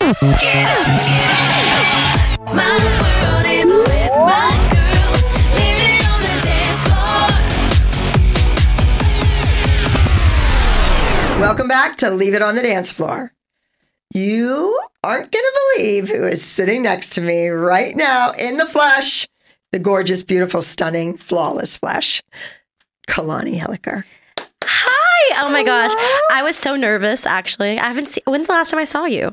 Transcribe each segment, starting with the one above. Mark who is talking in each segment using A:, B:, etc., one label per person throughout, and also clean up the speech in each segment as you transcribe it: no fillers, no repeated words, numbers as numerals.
A: Get up, get up. My world is with my girls. Leave it on the dance floor.
B: Welcome back to Leave It on the Dance Floor. You aren't going to believe who is sitting next to me right now in the flesh. The gorgeous, beautiful, stunning, flawless flesh. Kalani Hilliker.
C: Hi. Oh my gosh. I was so nervous, actually. I haven't seen. When's the last time I saw you?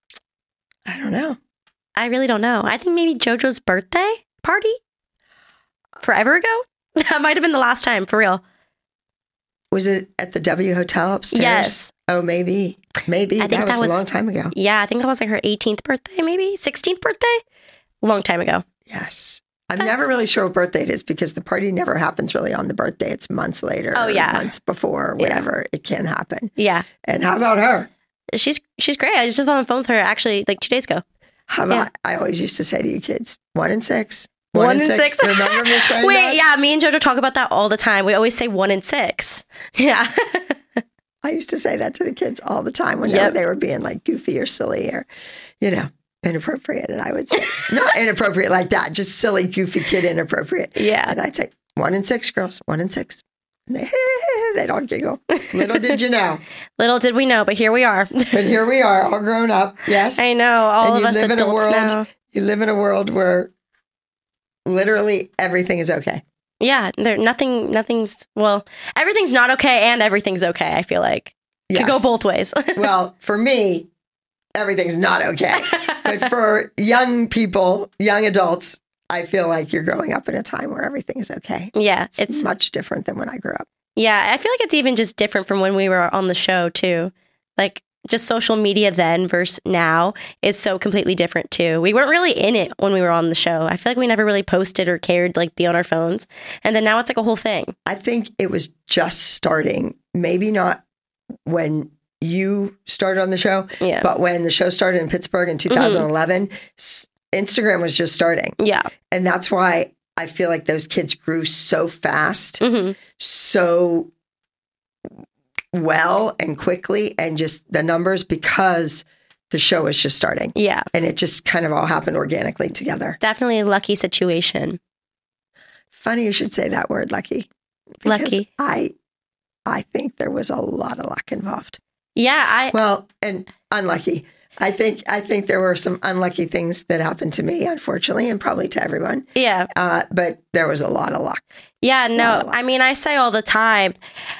B: I don't know.
C: I really don't know. I think maybe JoJo's birthday party forever ago. That might have been the last time, for real.
B: Was it at the W Hotel upstairs?
C: Yes.
B: Oh, maybe. Maybe.
C: I think
B: that was a long time ago.
C: Yeah, I think that was like her 18th birthday, maybe 16th birthday. Long time ago.
B: Yes. I'm never really sure what birthday it is because the party never happens really on the birthday. It's months later.
C: Oh, yeah.
B: Months before, whatever. It can happen.
C: Yeah.
B: And how about her?
C: She's great. I was just on the phone with her actually like 2 days ago.
B: How about, I always used to say to you kids, 1 and 6.
C: 1 and 6.
B: Remember me saying
C: Wait,
B: that?
C: yeah, me and JoJo talk about that all the time. We always say 1 and 6. Yeah.
B: I used to say that to the kids all the time when they were being like goofy or silly or, inappropriate. And I would say, not inappropriate like that, just silly, goofy kid inappropriate.
C: Yeah.
B: And I'd say, 1 and 6, girls, 1 and 6. And they'd all giggle. Little did you know.
C: Little did we know, but here we are.
B: But here we are, all grown up. Yes.
C: I know, all
B: and
C: of us adults now.
B: You live in a world where literally everything is okay.
C: Yeah, everything's not okay and everything's okay, I feel like.
B: Yes.
C: Could go both ways.
B: Well, for me, everything's not okay. But for young people, young adults, I feel like you're growing up in a time where everything is okay.
C: Yeah.
B: It's much different than when I grew up.
C: Yeah, I feel like it's even just different from when we were on the show, too. Like, just social media then versus now is so completely different, too. We weren't really in it when we were on the show. I feel like we never really posted or cared, like, be on our phones. And then now it's like a whole thing.
B: I think it was just starting. Maybe not when you started on the show, but when the show started in Pittsburgh in 2011, Instagram was just starting.
C: Yeah.
B: And that's why I feel like those kids grew so fast, so well and quickly, and just the numbers because the show was just starting.
C: Yeah.
B: And it just kind of all happened organically together.
C: Definitely a lucky situation.
B: Funny you should say that word, lucky.
C: Lucky.
B: I think there was a lot of luck involved.
C: Yeah.
B: Well, and unlucky. I think there were some unlucky things that happened to me, unfortunately, and probably to everyone.
C: Yeah.
B: But there was a lot of luck.
C: Yeah, no. I mean, I say all the time,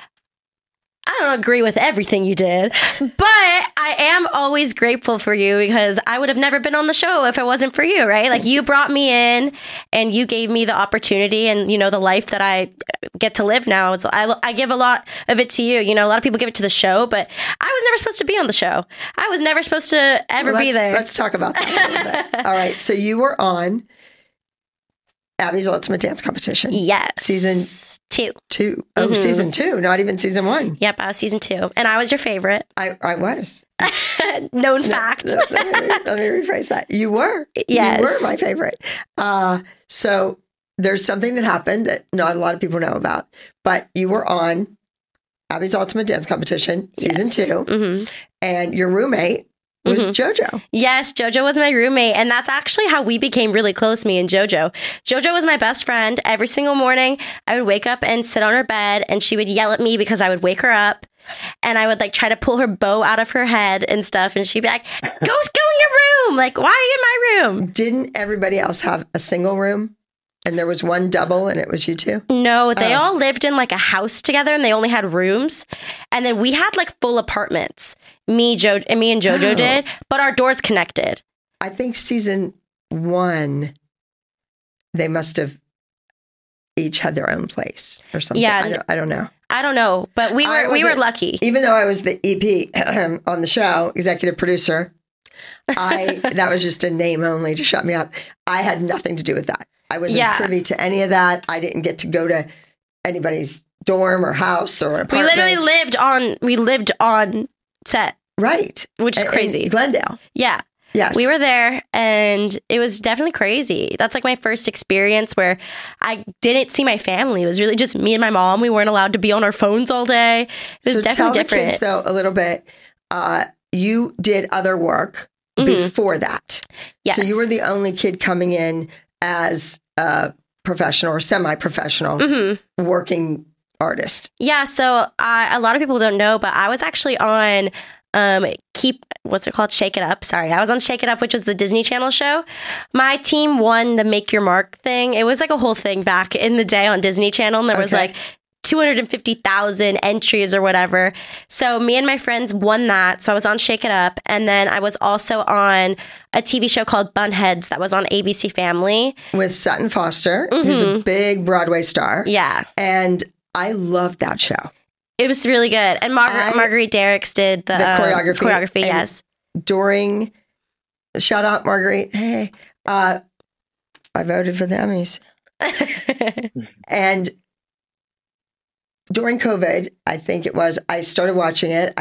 C: I don't agree with everything you did, but I am always grateful for you because I would have never been on the show if it wasn't for you, right? Like you brought me in and you gave me the opportunity and, the life that I get to live now. It's, I give a lot of it to you. A lot of people give it to the show, but I was never supposed to be on the show. I was never supposed to ever be there.
B: Let's talk about that a little bit. All right. So you were on Abby's Ultimate Dance Competition.
C: Yes.
B: Season
C: 2.
B: Oh, season 2, not even season 1.
C: Yep, I was season 2. And I was your favorite.
B: I was.
C: Known fact.
B: Let me rephrase that. You were.
C: Yes.
B: You were my favorite. So there's something that happened that not a lot of people know about, but you were on Abby's Ultimate Dance Competition, season 2, and your roommate was JoJo.
C: Yes, JoJo was my roommate. And that's actually how we became really close, me and JoJo. JoJo was my best friend. Every single morning, I would wake up and sit on her bed and she would yell at me because I would wake her up. And I would try to pull her bow out of her head and stuff. And she'd be like, go in your room. Like, why are you in my room?
B: Didn't everybody else have a single room? And there was one double and it was you two?
C: No, they all lived in a house together and they only had rooms. And then we had full apartments. Me and JoJo did, but our doors connected.
B: I think season 1, they must have each had their own place or something.
C: Yeah.
B: I don't know.
C: I don't know, but we were lucky.
B: Even though I was the EP on the show, executive producer, that was just a name only to shut me up. I had nothing to do with that. I wasn't privy to any of that. I didn't get to go to anybody's dorm or house or apartment.
C: We lived on set.
B: Right.
C: Which is crazy.
B: In Glendale.
C: Yeah.
B: Yes.
C: We were there and it was definitely crazy. That's my first experience where I didn't see my family. It was really just me and my mom. We weren't allowed to be on our phones all day. It was definitely
B: tell
C: different.
B: The kids, though, a little bit. You did other work before that.
C: Yes.
B: So you were the only kid coming in as a professional or semi-professional working artist.
C: Yeah, so a lot of people don't know, but I was actually on what's it called? Shake It Up. Sorry, I was on Shake It Up, which was the Disney Channel show. My team won the Make Your Mark thing. It was like a whole thing back in the day on Disney Channel, and there was like 250,000 entries or whatever. So me and my friends won that. So I was on Shake It Up, and then I was also on a TV show called Bunheads that was on ABC Family
B: with Sutton Foster, who's a big Broadway star.
C: Yeah.
B: And I loved that show.
C: It was really good. And Marguerite Derricks did the choreography, yes.
B: During, shout out Marguerite, hey, I voted for the Emmys. And during COVID, I think it was, I started watching it.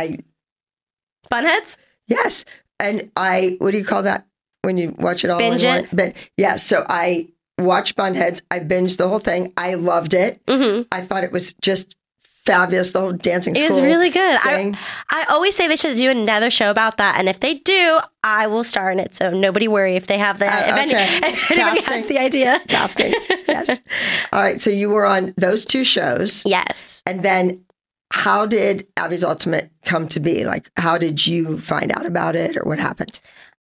C: Bunheads?
B: Yes. And what do you call that when you watch it all
C: Binge
B: in
C: it?
B: one? Yes. So I watched Bunheads. I binged the whole thing. I loved it. I thought it was just fabulous, the whole dancing school.
C: It was really good.
B: Thing.
C: I always say they should do another show about that. And if they do, I will star in it. So nobody worry if they have that. If anybody has the idea.
B: Casting. Yes. All right. So you were on those two shows.
C: Yes.
B: And then how did Abby's Ultimate come to be? Like, how did you find out about it or what happened?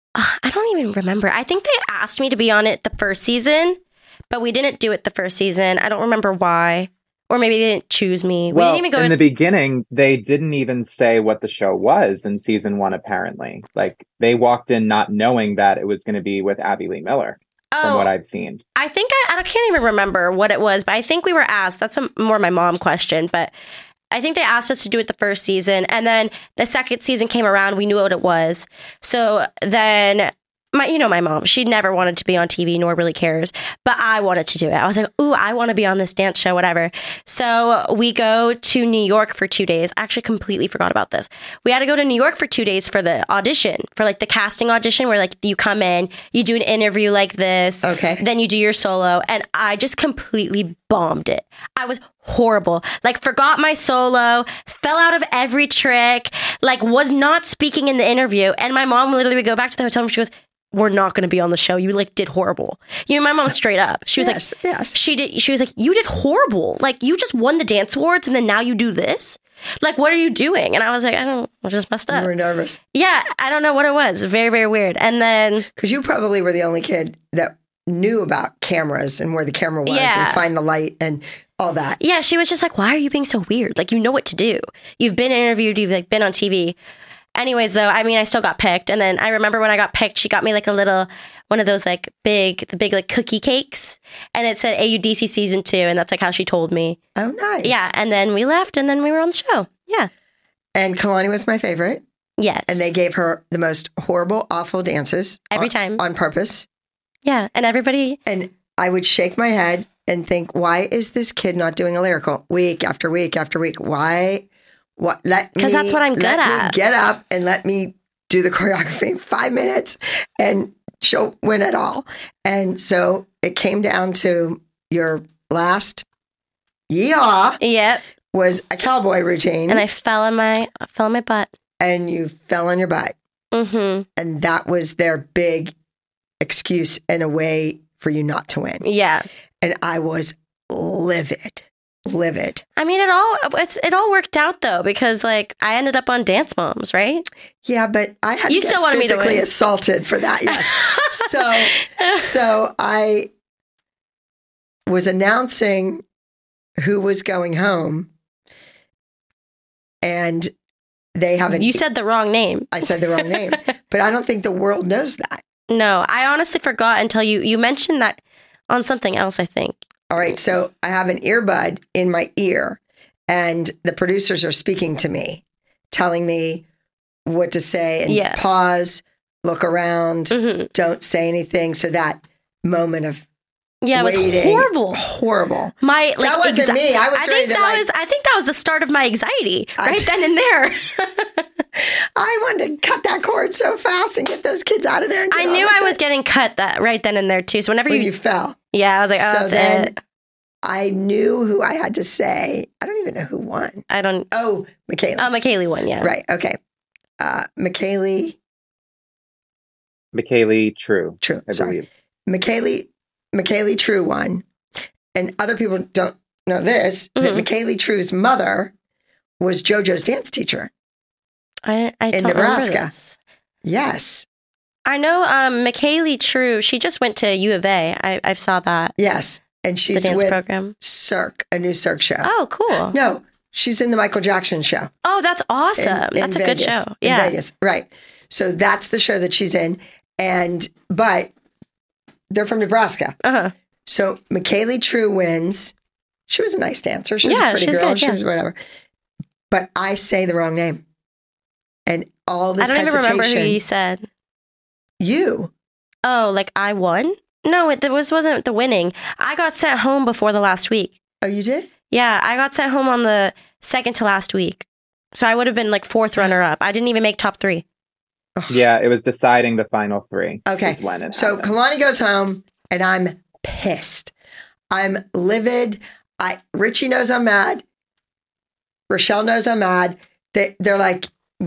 C: I don't even remember. I think they asked me to be on it the first season, but we didn't do it the first season. I don't remember why. Or maybe they didn't choose me.
D: Well,
C: we didn't even go
D: in the beginning, they didn't even say what the show was in season 1, apparently. Like, they walked in not knowing that it was going to be with Abby Lee Miller, from what I've seen.
C: I think I can't even remember what it was, but I think we were asked. That's more my mom question, but I think they asked us to do it the first season. And then the second season came around. We knew what it was. So then my mom, she never wanted to be on TV, nor really cares, but I wanted to do it. I was like, ooh, I want to be on this dance show, whatever. So we go to New York for 2 days. I actually completely forgot about this. We had to go to New York for 2 days for the audition, for like the casting audition where like you come in, you do an interview like this, then you do your solo. And I just completely bombed it. I was horrible. Like, forgot my solo, fell out of every trick, like was not speaking in the interview. And my mom literally would go back to the hotel and she goes, we're not going to be on the show. You like did horrible. You know, my mom straight up. She was she was like, you did horrible. Like, you just won the dance awards and then now you do this. Like, what are you doing? And I was like, I just messed up.
B: You were nervous.
C: Yeah. I don't know what it was. Very, very weird. And then.
B: Because you probably were the only kid that knew about cameras and where the camera was and find the light and all that.
C: Yeah. She was just like, why are you being so weird? Like, you know what to do. You've been interviewed. You've like been on TV. Anyways, though, I mean, I still got picked. And then I remember when I got picked, she got me like a little, one of those like the big like cookie cakes. And it said AUDC season 2. And that's like how she told me.
B: Oh, nice.
C: Yeah. And then we left and then we were on the show. Yeah.
B: And Kalani was my favorite.
C: Yes.
B: And they gave her the most horrible, awful dances.
C: Every time.
B: On purpose.
C: Yeah. And everybody.
B: And I would shake my head and think, why is this kid not doing a lyrical week after week after week? Why? What? Because
C: that's what I'm good at.
B: Let me get up and let me do the choreography in 5 minutes and she'll win it all. And so it came down to your last yeehaw.
C: Yep.
B: Was a cowboy routine.
C: And I fell on my butt.
B: And you fell on your butt.
C: Mm-hmm.
B: And that was their big excuse in a way for you not to win.
C: Yeah.
B: And I was livid.
C: I mean, it all worked out though, because like I ended up on Dance Moms, right?
B: Yeah, but I had
C: you
B: to
C: still
B: get
C: wanted me to
B: physically
C: win.
B: assaulted for that. Yes. So I was announcing who was going home, and they haven't.
C: You said the wrong name.
B: I said the wrong name, but I don't think the world knows that.
C: No, I honestly forgot until you mentioned that on something else, I think.
B: All right, so I have an earbud in my ear, and the producers are speaking to me, telling me what to say, and pause, look around, don't say anything. So that moment of waiting,
C: it was
B: horrible.
C: That
B: wasn't me. I was ready to
C: I think that was the start of my anxiety right then and there.
B: I wanted to cut that cord so fast and get those kids out of there.
C: I knew I was getting cut that right then and there too. So whenever
B: you fell.
C: Yeah, I was like, oh,
B: so
C: that's it.
B: I knew who I had to say. I don't even know who won. Oh, McKaylee.
C: Oh, McKaylee won, yeah.
B: Right, okay. McKaylee
D: McKaylee True.
B: True.
D: I
B: Sorry.
D: believe.
B: McKaylee True won. And other people don't know this, that McKaylee True's mother was JoJo's dance teacher
C: I
B: in
C: don't
B: Nebraska.
C: remember this.
B: Yes.
C: I know McKaylee True, she just went to U of A. I saw that.
B: Yes. And
C: The
B: she's
C: dance
B: with
C: program.
B: Cirque, a new Cirque show.
C: Oh, cool.
B: No, she's in the Michael Jackson show.
C: Oh, that's awesome.
B: in
C: That's a
B: Vegas,
C: good show.
B: in
C: Yeah.
B: Vegas. Right. So that's the show that she's in. But they're from Nebraska.
C: Uh-huh.
B: So McKaylee True wins. She was a nice dancer. She was a pretty
C: she's
B: girl.
C: good,
B: She
C: yeah.
B: was whatever. But I say the wrong name. And all this
C: I don't even
B: hesitation.
C: remember who you said.
B: You.
C: Oh, like I won? No, it wasn't the winning. I got sent home before the last week.
B: Oh, you did?
C: Yeah, I got sent home on the second to last week. So I would have been like fourth runner up. I didn't even make top 3.
D: Yeah, it was deciding the final 3.
B: Okay.
D: Is when it
B: So
D: happened.
B: Kalani goes home and I'm pissed. I'm livid. Richie knows I'm mad. Rochelle knows I'm mad. They're like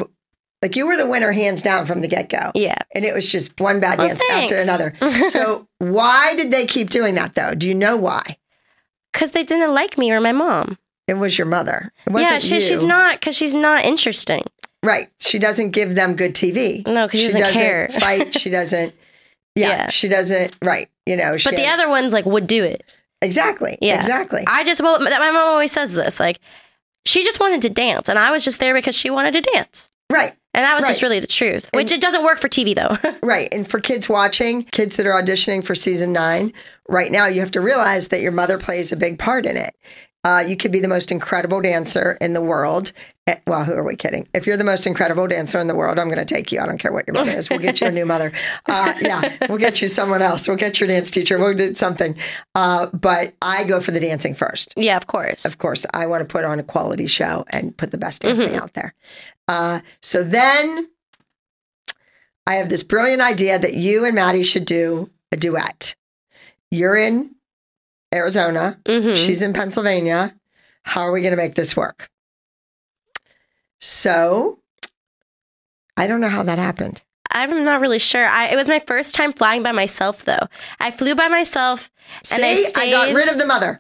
B: you were the winner hands down from the get-go.
C: Yeah.
B: And it was just one bad
C: Well,
B: dance after
C: thanks.
B: another. So why did they keep doing that though? Do you know why?
C: Because they didn't like me or my mom.
B: It was your mother. It wasn't
C: Yeah, she's not, because she's not interesting.
B: Right. She doesn't give them good TV.
C: No, because she doesn't care.
B: fight. She doesn't.
C: Yeah.
B: She doesn't. Right. You know.
C: But the other ones like would do it.
B: Exactly.
C: Yeah.
B: Exactly.
C: My mom always says this, like, she just wanted to dance, and I was just there because she wanted to dance.
B: Right.
C: And that was just
B: Right.
C: really the truth, which it doesn't work for TV, though.
B: Right. And for kids watching, kids that are auditioning for season 9, right now, you have to realize that your mother plays a big part in it. You could be the most incredible dancer in the world. Well, who are we kidding? If you're the most incredible dancer in the world, I'm going to take you. I don't care what your mother is. We'll get you a new mother. Yeah, we'll get you someone else. We'll get your dance teacher. We'll do something. But I go for the dancing first.
C: Yeah, of course.
B: Of course, I want to put on a quality show and put the best dancing out there. So then I have this brilliant idea that you and Maddie should do a duet. You're in Arizona.
C: Mhm.
B: She's in Pennsylvania. How are we going to make this work? So I don't know how that happened.
C: I'm not really sure. It was my first time flying by myself, though. I flew by myself. And
B: See, I got rid of the mother.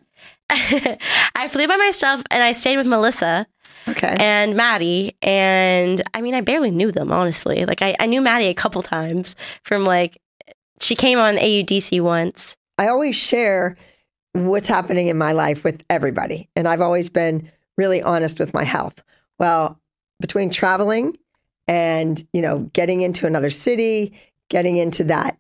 C: I flew by myself, and I stayed with Melissa
B: Okay.
C: and Maddie. And I mean, I barely knew them, honestly. Like, I knew Maddie a couple times from like, she came on AUDC once.
B: I always share what's happening in my life with everybody. And I've always been really honest with my health. Well, between traveling and, getting into another city, getting into that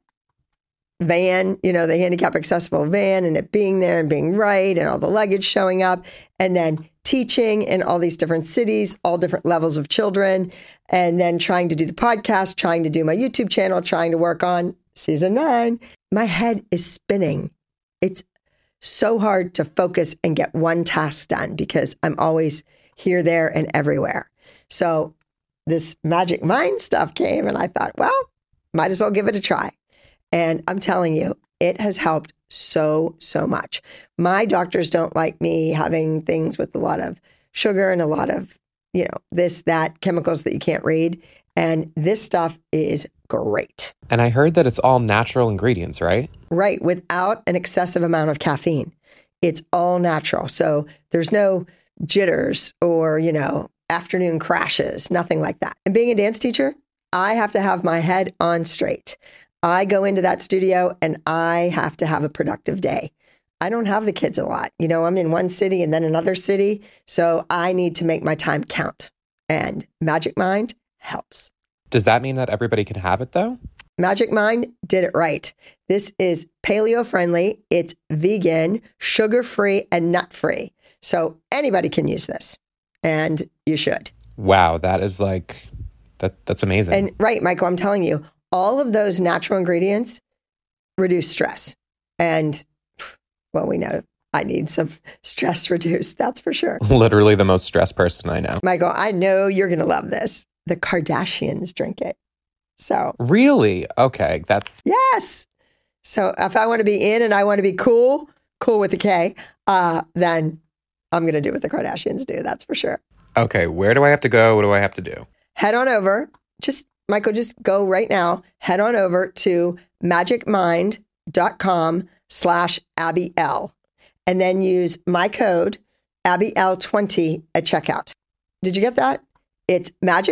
B: van, the handicap accessible van, and it being there and being right, and all the luggage showing up, and then teaching in all these different cities, all different levels of children, and then trying to do the podcast, trying to do my YouTube channel, trying to work on season 9, my head is spinning. It's so hard to focus and get one task done because I'm always here, there, and everywhere. So this Magic Mind stuff came and I thought, well, might as well give it a try. And I'm telling you, it has helped so, so much. My doctors don't like me having things with a lot of sugar and a lot of, this, that, chemicals that you can't read. And this stuff is great.
E: And I heard that it's all natural ingredients, right?
B: Right, without an excessive amount of caffeine. It's all natural. So there's no jitters or, afternoon crashes, nothing like that. And being a dance teacher, I have to have my head on straight. I go into that studio and I have to have a productive day. I don't have the kids a lot. I'm in one city and then another city. So I need to make my time count. And Magic Mind helps.
E: Does that mean that everybody can have it, though?
B: Magic Mind did it right. This is paleo friendly. It's vegan, sugar free, and nut free. So anybody can use this, and you should.
E: Wow, that is that's amazing.
B: And right, Michael, I'm telling you, all of those natural ingredients reduce stress. And well, we know I need some stress reduced. That's for sure.
E: Literally the most stressed person I know.
B: Michael, I know you're going to love this. The Kardashians drink it. So
E: Really? Okay, that's...
B: yes. So if I want to be in and I want to be cool with a K, then I'm going to do what the Kardashians do. That's for sure.
E: Okay, where do I have to go? What do I have to do?
B: Head on over. Just Michael, just go right now, head on over to magicmind.com/AbbyL and then use my code AbbyL20 at checkout. Did you get that? It's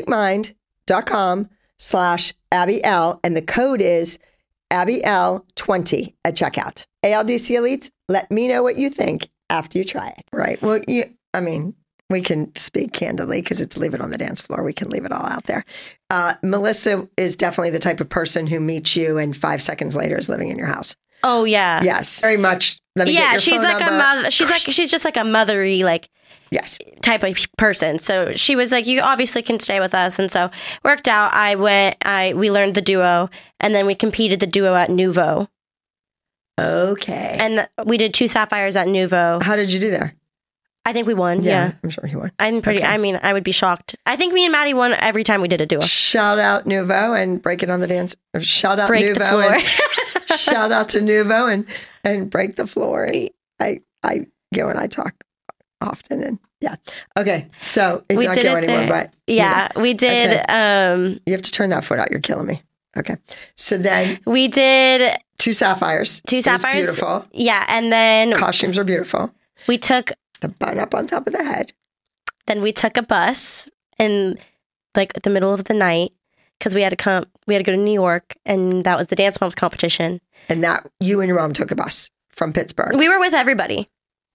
B: magicmind.com/AbbyL and the code is AbbyL20 at checkout. ALDC Elites, let me know what you think after you try it. Right. Well, we can speak candidly because it's Leave It on the Dance Floor. We can leave it all out there. Melissa is definitely the type of person who meets you and 5 seconds later is living in your house.
C: Oh, yeah.
B: Yes. Very much. Let me get your
C: she's
B: phone
C: like
B: number.
C: a mother. She's just like a mothery, like,
B: yes,
C: type of person. So she was like, you obviously can stay with us. And so worked out. We learned the duo and then we competed the duo at Nuvo.
B: Okay.
C: And we did 2 sapphires at Nuvo.
B: How did you do there?
C: I think we won. Yeah.
B: I'm sure you won.
C: Okay. I would be shocked. I think me and Maddie won every time we did a duo.
B: Shout out Nuvo and Break It on the Dance. Shout out
C: Break
B: Nuvo.
C: the floor.
B: And shout out to Nuvo and Break the Floor. And I go and I talk often and yeah. Okay. So it's not go anymore, but
C: yeah, we did.
B: Okay. You have to turn that foot out. You're killing me. Okay. So then
C: we did
B: 2 sapphires.
C: 2 sapphires.
B: Beautiful.
C: Yeah. And then
B: costumes are beautiful.
C: We took
B: the bun up on top of the head.
C: Then we took a bus in like the middle of the night because we had to go to New York and that was the Dance Moms competition.
B: And that you and your mom took a bus from Pittsburgh.
C: We were with everybody.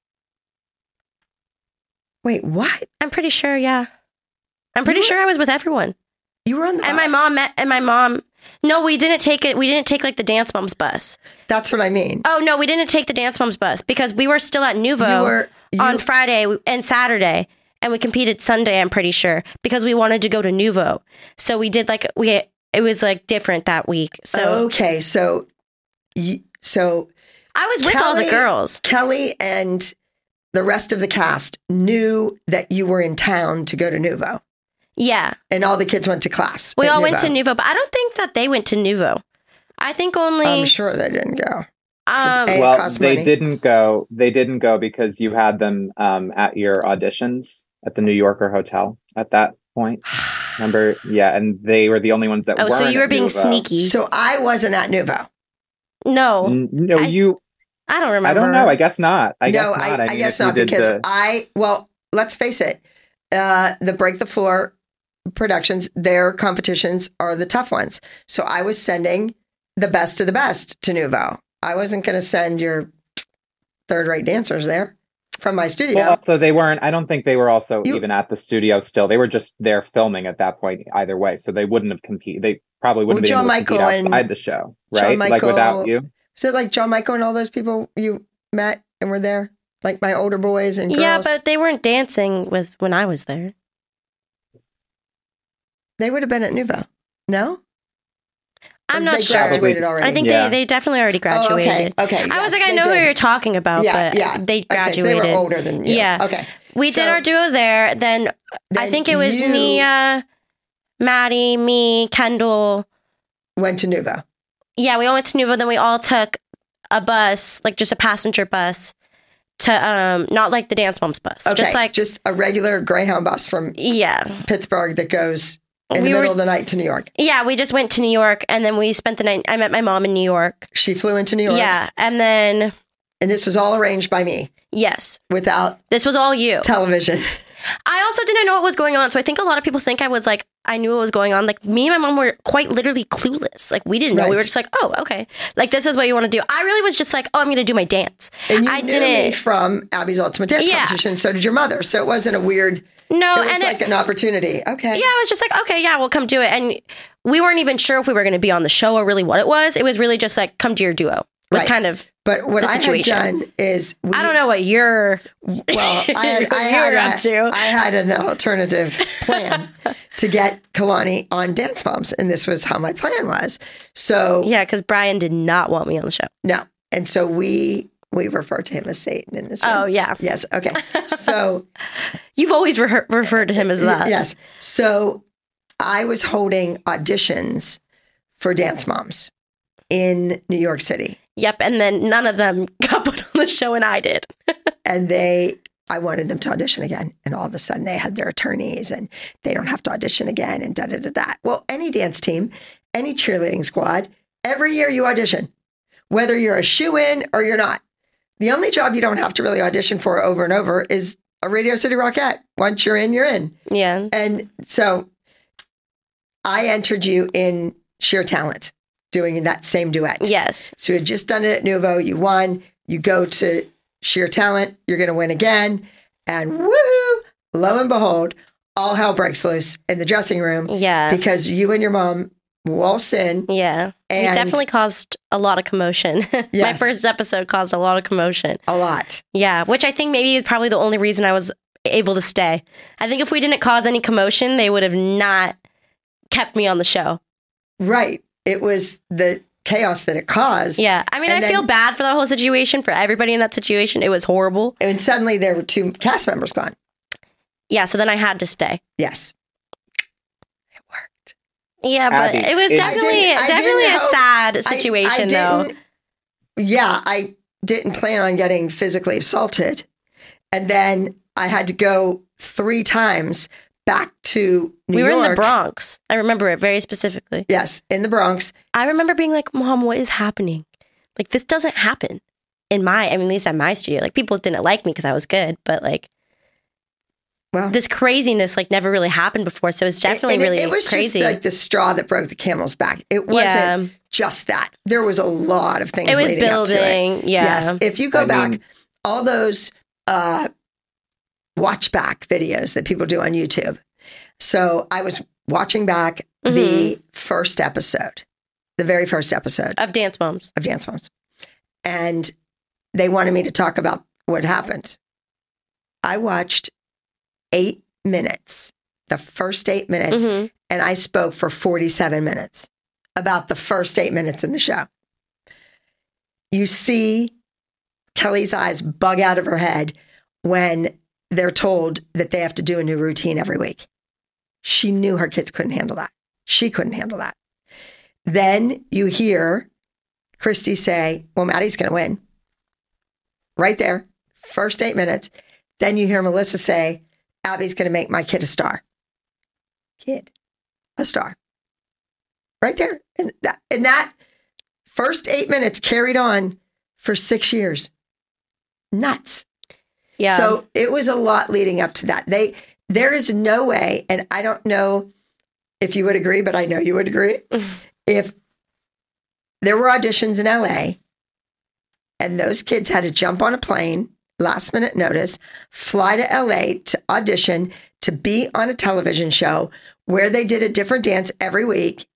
B: Wait, what?
C: I'm pretty sure, yeah. I'm pretty sure I was with everyone.
B: You were on the bus?
C: And my mom, no, we didn't take it. We didn't take like the Dance Moms bus.
B: That's what I mean.
C: Oh, no, we didn't take the Dance Moms bus because we were still at Nuvo on Friday and Saturday. And we competed Sunday, I'm pretty sure, because we wanted to go to Nuvo. So we did it was like different that week. So
B: okay, so I
C: was with all the girls.
B: Kelly and the rest of the cast knew that you were in town to go to Nuvo.
C: Yeah.
B: And all the kids went to class.
C: We all went to Nuvo, but I don't think that they went to Nuvo. I think only...
B: I'm sure they didn't go.
D: They didn't go. They didn't go because you had them at your auditions at the New Yorker Hotel at that point. Remember? Yeah, and they were the only ones that weren't.
C: So you were being
D: Nuvo.
C: sneaky.
B: So I wasn't at Nuvo.
C: No. I don't remember.
D: I don't know. I guess not. I
B: guess not because let's face it. The Break the Floor productions, their competitions are the tough ones. So I was sending the best of the best to Nuvo. I wasn't going to send your third-rate dancers there from my studio.
D: Well, so they weren't. I don't think they were also even at the studio still. They were just there filming at that point either way. So they wouldn't have competed. They probably wouldn't have been able to compete outside the show, right? Like without you.
B: Is it like John Michael and all those people you met and were there? Like my older boys and girls?
C: Yeah, but they weren't dancing when I was there.
B: They would have been at Nuvo. No?
C: I'm not sure.
B: Graduated already.
C: I think they definitely already graduated.
B: Oh, okay.
C: I was like, I know who you're talking about, but they graduated.
B: Okay, so they were older than you.
C: Yeah.
B: Okay.
C: We did our duo there. Then I think it was Nia, Maddie, me, Kendall.
B: Went to Nuvo.
C: Yeah, we all went to Nuvo. Then we all took a bus, like just a passenger bus, to not like the Dance Moms bus.
B: Okay, just a regular Greyhound bus from Pittsburgh that goes in the middle of the night to New York. Yeah,
C: we just went to New York and then we spent the night. I met my mom in New York.
B: She flew into New York.
C: Yeah, and then...
B: And this was all arranged by me.
C: Yes.
B: Without...
C: This was all you.
B: Television.
C: I also didn't know what was going on. So I think a lot of people think I knew what was going on. Like me and my mom were quite literally clueless. Like we didn't know. We were just like, oh, okay. Like this is what you want to do. I really was just like, oh, I'm going to do my dance.
B: And you knew me from Abby's Ultimate Dance Competition. So did your mother. So it wasn't a weird...
C: No,
B: it was like an opportunity. Okay.
C: Yeah, I was just like, okay, yeah, we'll come do it. And we weren't even sure if we were going to be on the show or really what it was. It was really just like, come to your duo. It was kind of
B: But what I had done is...
C: I don't know what you're...
B: Well, I had an alternative plan to get Kalani on Dance Moms. And this was how my plan was. So...
C: Yeah, because Brian did not want me on the show.
B: No. And so we refer to him as Satan in this room.
C: Oh, yeah.
B: Yes. Okay. So...
C: You've always referred to him as that.
B: Yes. So I was holding auditions for Dance Moms in New York City.
C: Yep. And then none of them got put on the show and I did.
B: And they I wanted them to audition again. And all of a sudden they had their attorneys and they don't have to audition again and da-da-da-da. Well, any dance team, any cheerleading squad, every year you audition, whether you're a shoo-in or you're not. The only job you don't have to really audition for over and over is a Radio City Rockette. Once you're in, you're in.
C: Yeah.
B: And so I entered you in Sheer Talent, doing that same duet.
C: Yes.
B: So you had just done it at Nuvo, you won, you go to Sheer Talent, you're going to win again. And woohoo, lo and behold, all hell breaks loose in the dressing room.
C: Yeah.
B: Because you and your mom waltz in.
C: Yeah.
B: And
C: it definitely caused a lot of commotion. My
B: Yes.
C: first episode caused a lot of commotion.
B: A lot.
C: Yeah. Which I think maybe is probably the only reason I was able to stay. I think if we didn't cause any commotion, they would have not kept me on the show.
B: Right. It was the chaos that it caused.
C: Yeah. I mean,
B: And
C: I feel
B: then-
C: bad for the whole situation, for everybody in that situation. It was horrible.
B: And suddenly there were 2 cast members gone.
C: Yeah. So then I had to stay.
B: Yes. It worked.
C: Yeah, but
D: Abby,
C: it was definitely
B: I
C: definitely
B: didn't
C: a
B: hope-
C: sad situation, though.
B: Yeah, I didn't plan on getting physically assaulted. And then I had to go 3 times back to New
C: We
B: York.
C: were in the Bronx. I remember it very specifically.
B: Yes, in the Bronx.
C: I remember being like, Mom, what is happening? Like, this doesn't happen at least at my studio. Like, people didn't like me because I was good, but like,
B: Well,
C: this craziness like never really happened before. So it's definitely
B: and
C: really
B: it was
C: crazy.
B: just like the straw that broke the camel's back. It wasn't just that. There was a lot of things
C: it was
B: leading up to it.
C: building. Yeah.
B: Yes. If you go
D: I
B: back,
D: mean-
B: all those watch back videos that people do on YouTube. So I was watching back the first episode, the very first episode
C: Of Dance Moms.
B: of Dance Moms. And they wanted me to talk about what happened. I watched 8 minutes, the first 8 minutes,
C: Mhm.
B: and I spoke for 47 minutes about the first 8 minutes in the show. You see Kelly's eyes bug out of her head when they're told that they have to do a new routine every week. She knew her kids couldn't handle that. She couldn't handle that. Then you hear Christy say, well, Maddie's going to win. Right there, first 8 minutes. Then you hear Melissa say, Abby's going to make my kid a star. Kid, a star. Right there. And that first 8 minutes carried on for 6 years. Nuts.
C: Yeah.
B: So it was a lot leading up to that. There is no way, and I don't know if you would agree, but I know you would agree. If there were auditions in LA and those kids had to jump on a plane, last minute notice, fly to LA to audition, to be on a television show where they did a different dance every week,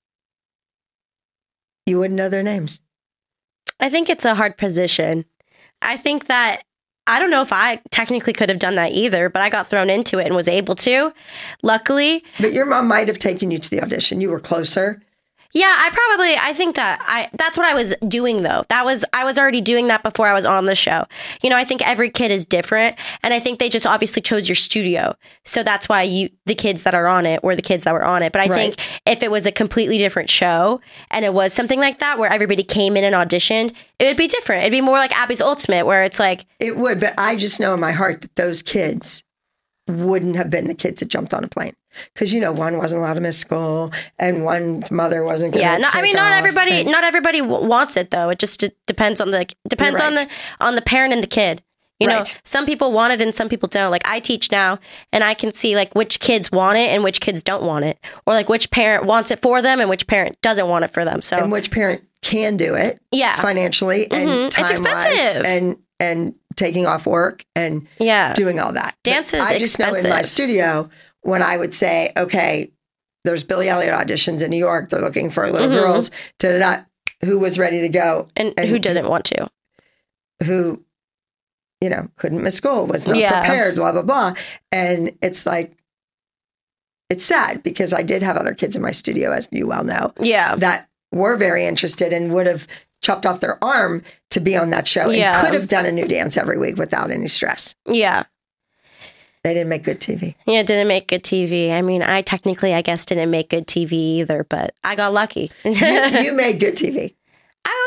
B: you wouldn't know their names.
C: I think it's a hard position. I think that I don't know if I technically could have done that either, but I got thrown into it and was able to. Luckily.
B: But your mom might have taken you to the audition. You were closer.
C: Yeah, I think that that's what I was doing though. I was already doing that before I was on the show. You know, I think every kid is different, and I think they just obviously chose your studio. So that's why the kids that are on it were the kids that were on it. But I think if it was a completely different show and it was something like that where everybody came in and auditioned, it would be different. It'd be more like Abby's Ultimate, where it's like
B: It would, but I just know in my heart that those kids wouldn't have been the kids that jumped on a plane. Because, you know, one wasn't allowed to miss school and one's mother wasn't going to
C: not everybody wants it though. It just depends on the on the parent and the kid. You know, some people want it and some people don't. Like I teach now and I can see like which kids want it and which kids don't want it, or like which parent wants it for them and which parent doesn't want it for them. So
B: and which parent can do it financially and time-wise and taking off work and doing all that.
C: Dance is
B: I just
C: expensive.
B: know in my studio when I would say, okay, there's Billy Elliot auditions in New York. They're looking for little girls, who was ready to go.
C: And who didn't want to.
B: Who, you know, couldn't miss school, was not prepared, blah, blah, blah. And it's like, it's sad because I did have other kids in my studio, as you well know, that were very interested and would have chopped off their arm to be on that show and could have done a new dance every week without any stress.
C: Yeah.
B: They didn't make good TV.
C: Yeah, it didn't make good TV. I mean, I guess didn't make good TV either, but I got lucky.
B: You made good TV.
C: I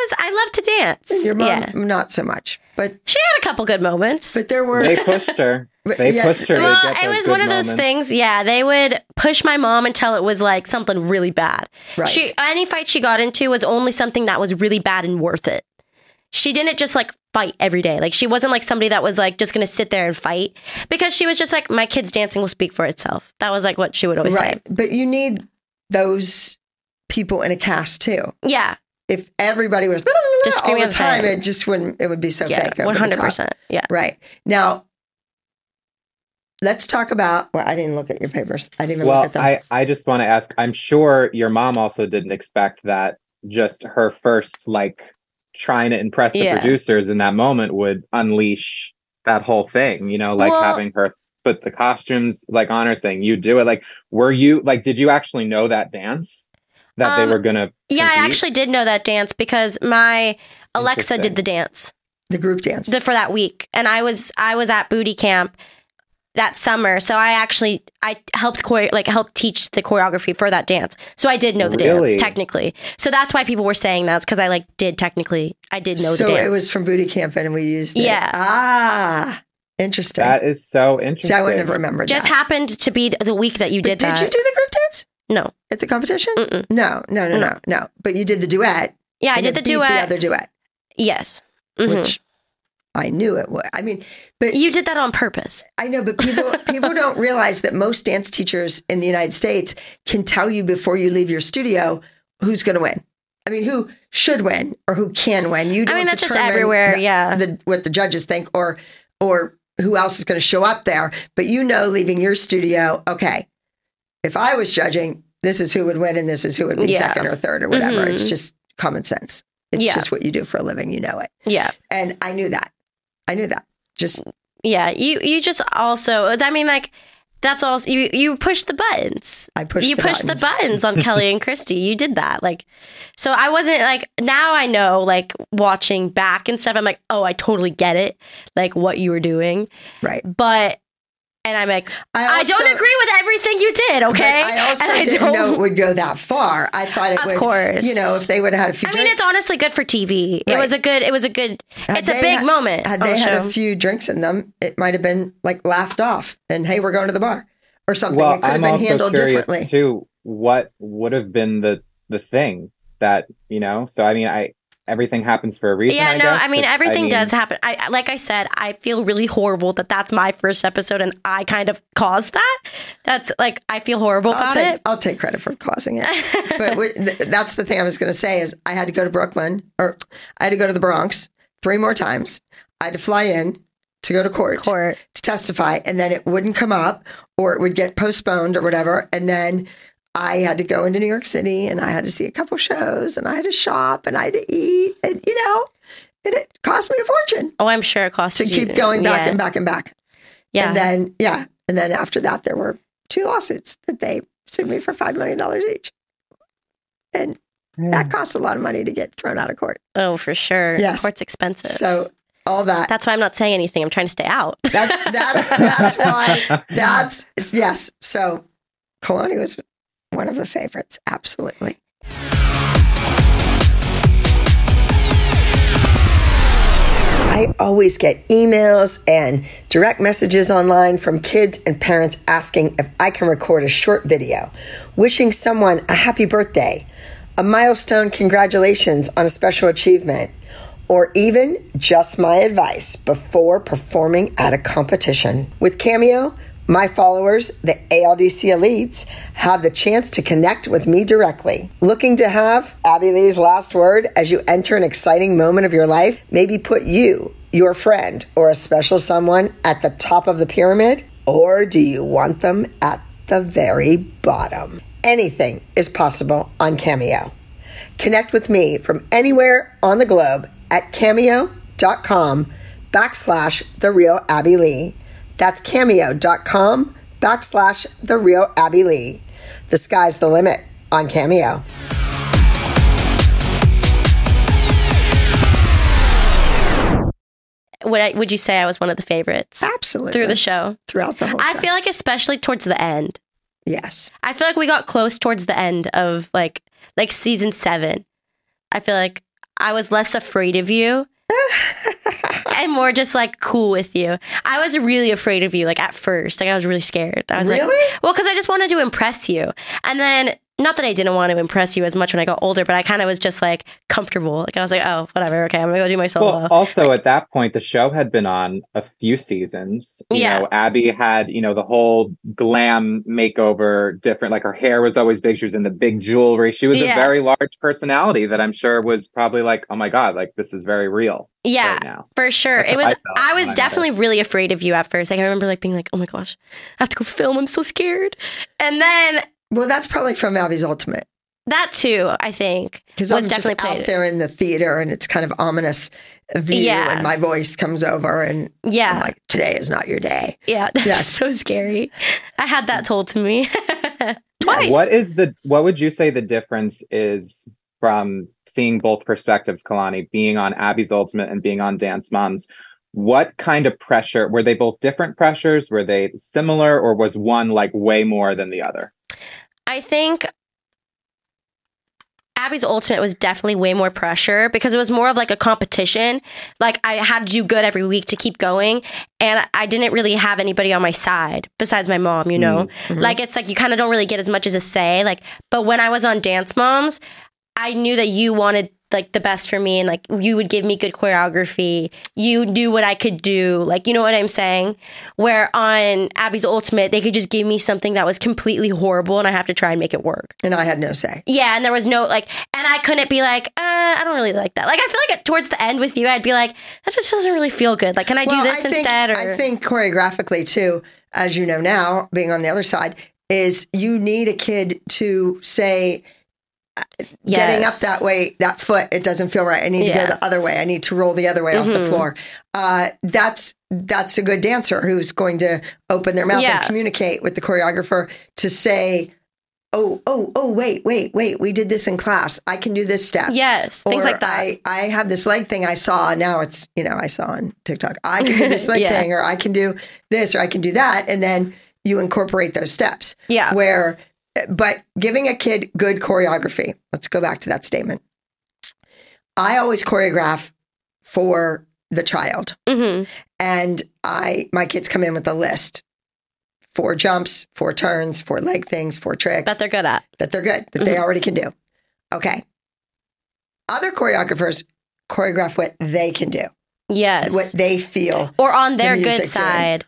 C: I love to dance.
B: Your mom, not so much, but
C: she had a couple good moments.
B: But there were
D: they pushed her. They pushed her.
C: Well,
D: to get
C: it was
D: good
C: one of those
D: moments.
C: things. Yeah, they would push my mom until it was like something really bad.
B: Right.
C: Any fight she got into was only something that was really bad and worth it. She didn't just like fight every day. Like she wasn't like somebody that was like just going to sit there and fight, because she was just like, my kid's dancing will speak for itself. That was like what she would always say.
B: But you need those people in a cast too.
C: Yeah.
B: If everybody was
C: just
B: all the
C: screaming
B: time,
C: fun.
B: it just wouldn't. It would be so
C: Yeah,
B: fake. over the top.
C: 100%. Yeah.
B: Right. Now, let's talk about. Well, I didn't look at your papers. I didn't even look at them.
D: I just want to ask. I'm sure your mom also didn't expect that. Just her first like trying to impress the producers in that moment would unleash that whole thing. You know, like having her put the costumes like on her, saying you do it. Like, were you like? Did you actually know that dance? That they were gonna.
C: Yeah, I actually did know that dance because my Alexa did the dance,
B: the group dance,
C: for that week, and I was at booty camp that summer, so I helped helped teach the choreography for that dance. So I did know the dance technically. So that's why people were saying that's because I did know the dance.
B: So it was from booty camp, and we used it.
C: Yeah.
B: Ah, interesting.
D: That is so interesting.
B: See, I wouldn't have remembered.
C: Just happened to be the week that you did that.
B: Did you do the group dance?
C: No.
B: At the competition?
C: Mm-mm.
B: No. But you did the duet.
C: Yeah, I did the duet.
B: The other duet.
C: Yes. Mm-hmm.
B: Which I knew it would. I mean, but
C: you did that on purpose.
B: I know, but people don't realize that most dance teachers in the United States can tell you before you leave your studio who's going to win. I mean, who should win or who can win. You don't
C: that's just everywhere.
B: what the judges think or who else is going to show up there. But leaving your studio, okay, if I was judging, this is who would win and this is who would be second or third or whatever.
C: Mm-hmm.
B: It's just common sense. It's just what you do for a living. You know it.
C: Yeah.
B: And I knew that. Just.
C: Yeah. You just also, I mean, like, that's also, you push the buttons.
B: I pushed
C: You
B: the
C: pushed
B: buttons.
C: the buttons on Kelly and Christy. You did that. Like, so I wasn't like, now I know, like, watching back and stuff, I'm like, oh, I totally get it. Like, what you were doing.
B: Right.
C: And I'm like, I don't agree with everything you did, okay?
B: But I also didn't know it would go that far. I thought it would.
C: Of course.
B: If they would have had a few drinks.
C: I mean, it's honestly good for TV. Right. It was a good, it's a big moment.
B: Had they had a few drinks in them, it might have been like laughed off and, hey, we're going to the bar or something.
D: Well,
B: it could have been handled differently.
D: Too, what would have been the thing that, so I mean, everything happens for a reason.
C: Yeah,
D: I guess.
C: I mean, everything does happen. Like I said, I feel really horrible that's my first episode and I kind of caused that. That's like, I feel horrible about it.
B: I'll take credit for causing it. But that's the thing I was going to say is I had to go to Brooklyn or I had to go to the Bronx 3 more times. I had to fly in to go to court to testify, and then it wouldn't come up or it would get postponed or whatever. And then I had to go into New York City and I had to see a couple shows and I had to shop and I had to eat and, it cost me a fortune.
C: Oh, I'm sure it cost
B: to keep going back and back and back.
C: Yeah.
B: And then after that, there were 2 lawsuits that they sued me for $5 million each. And that costs a lot of money to get thrown out of court.
C: Oh, for sure.
B: Yes.
C: Court's expensive.
B: So all that.
C: That's why I'm not saying anything. I'm trying to stay out.
B: That's why. Yes. So Kalani was one of the favorites. Absolutely. I always get emails and direct messages online from kids and parents asking if I can record a short video, wishing someone a happy birthday, a milestone congratulations on a special achievement, or even just my advice before performing at a competition. With Cameo, my followers, the ALDC elites, have the chance to connect with me directly. Looking to have Abby Lee's last word as you enter an exciting moment of your life? Maybe put you, your friend, or a special someone at the top of the pyramid? Or do you want them at the very bottom? Anything is possible on Cameo. Connect with me from anywhere on the globe at cameo.com/The Real Abby Lee. That's cameo.com/The Real Abby Lee. The sky's the limit on Cameo.
C: Would you say I was one of the favorites?
B: Absolutely.
C: Through the show?
B: Throughout the whole show.
C: I feel like especially towards the end.
B: Yes.
C: I feel like we got close towards the end of like season 7. I feel like I was less afraid of you. And more just like cool with you. I was really afraid of you, like at first. Like I was really scared. I was
B: really?
C: like, well, because I just wanted to impress you. And then, not that I didn't want to impress you as much when I got older, but I kind of was just like comfortable. Like I was like, oh, whatever. Okay, I'm gonna go do my solo.
D: Well, also at that point, the show had been on a few seasons. You know, Abby had, the whole glam makeover, different, like her hair was always big. She was in the big jewelry. She was a very large personality that I'm sure was probably like, oh my God, like this is very real.
C: Yeah,
D: right now.
C: For sure. I was definitely really afraid of you at first. Like I remember like being like, oh my gosh, I have to go film. I'm so scared. And then,
B: well, that's probably from Abby's Ultimate.
C: That too, I think.
B: Because I'm just out there in the theater and it's kind of ominous view and my voice comes over and I'm like, today is not your day.
C: Yeah, that's so scary. I had that told to me twice.
D: What would you say the difference is from seeing both perspectives, Kalani, being on Abby's Ultimate and being on Dance Moms? What kind of pressure, were they both different pressures? Were they similar or was one like way more than the other?
C: I think Abby's Ultimate was definitely way more pressure because it was more of like a competition. Like I had to do good every week to keep going. And I didn't really have anybody on my side besides my mom, you know? Mm-hmm. Like it's like you kind of don't really get as much as a say. Like, but when I was on Dance Moms, I knew that you wanted like the best for me and like you would give me good choreography. You knew what I could do. Like, you know what I'm saying? Where on Abby's Ultimate, they could just give me something that was completely horrible and I have to try and make it work.
B: And I had no say.
C: Yeah. And there was no like, and I couldn't be like, I don't really like that. Like, I feel like towards the end with you, I'd be like, that just doesn't really feel good. Like, can I do this instead? Or
B: I think choreographically too, as you know now, being on the other side, is you need a kid to say, getting up that way, that foot, it doesn't feel right. I need to go the other way. I need to roll the other way off the floor. That's a good dancer who's going to open their mouth and communicate with the choreographer to say, oh, wait, we did this in class. I can do this step.
C: Yes, things like that.
B: I have this leg thing I saw. Now it's, I saw on TikTok. I can do this leg thing, or I can do this, or I can do that. And then you incorporate those steps.
C: Yeah.
B: But giving a kid good choreography, let's go back to that statement. I always choreograph for the child. Mm-hmm. And my kids come in with a list. 4 jumps, 4 turns, 4 leg things, 4 tricks.
C: That they're good at.
B: That they already can do. Okay. Other choreographers choreograph what they can do.
C: Yes.
B: What they feel.
C: Or on their good side.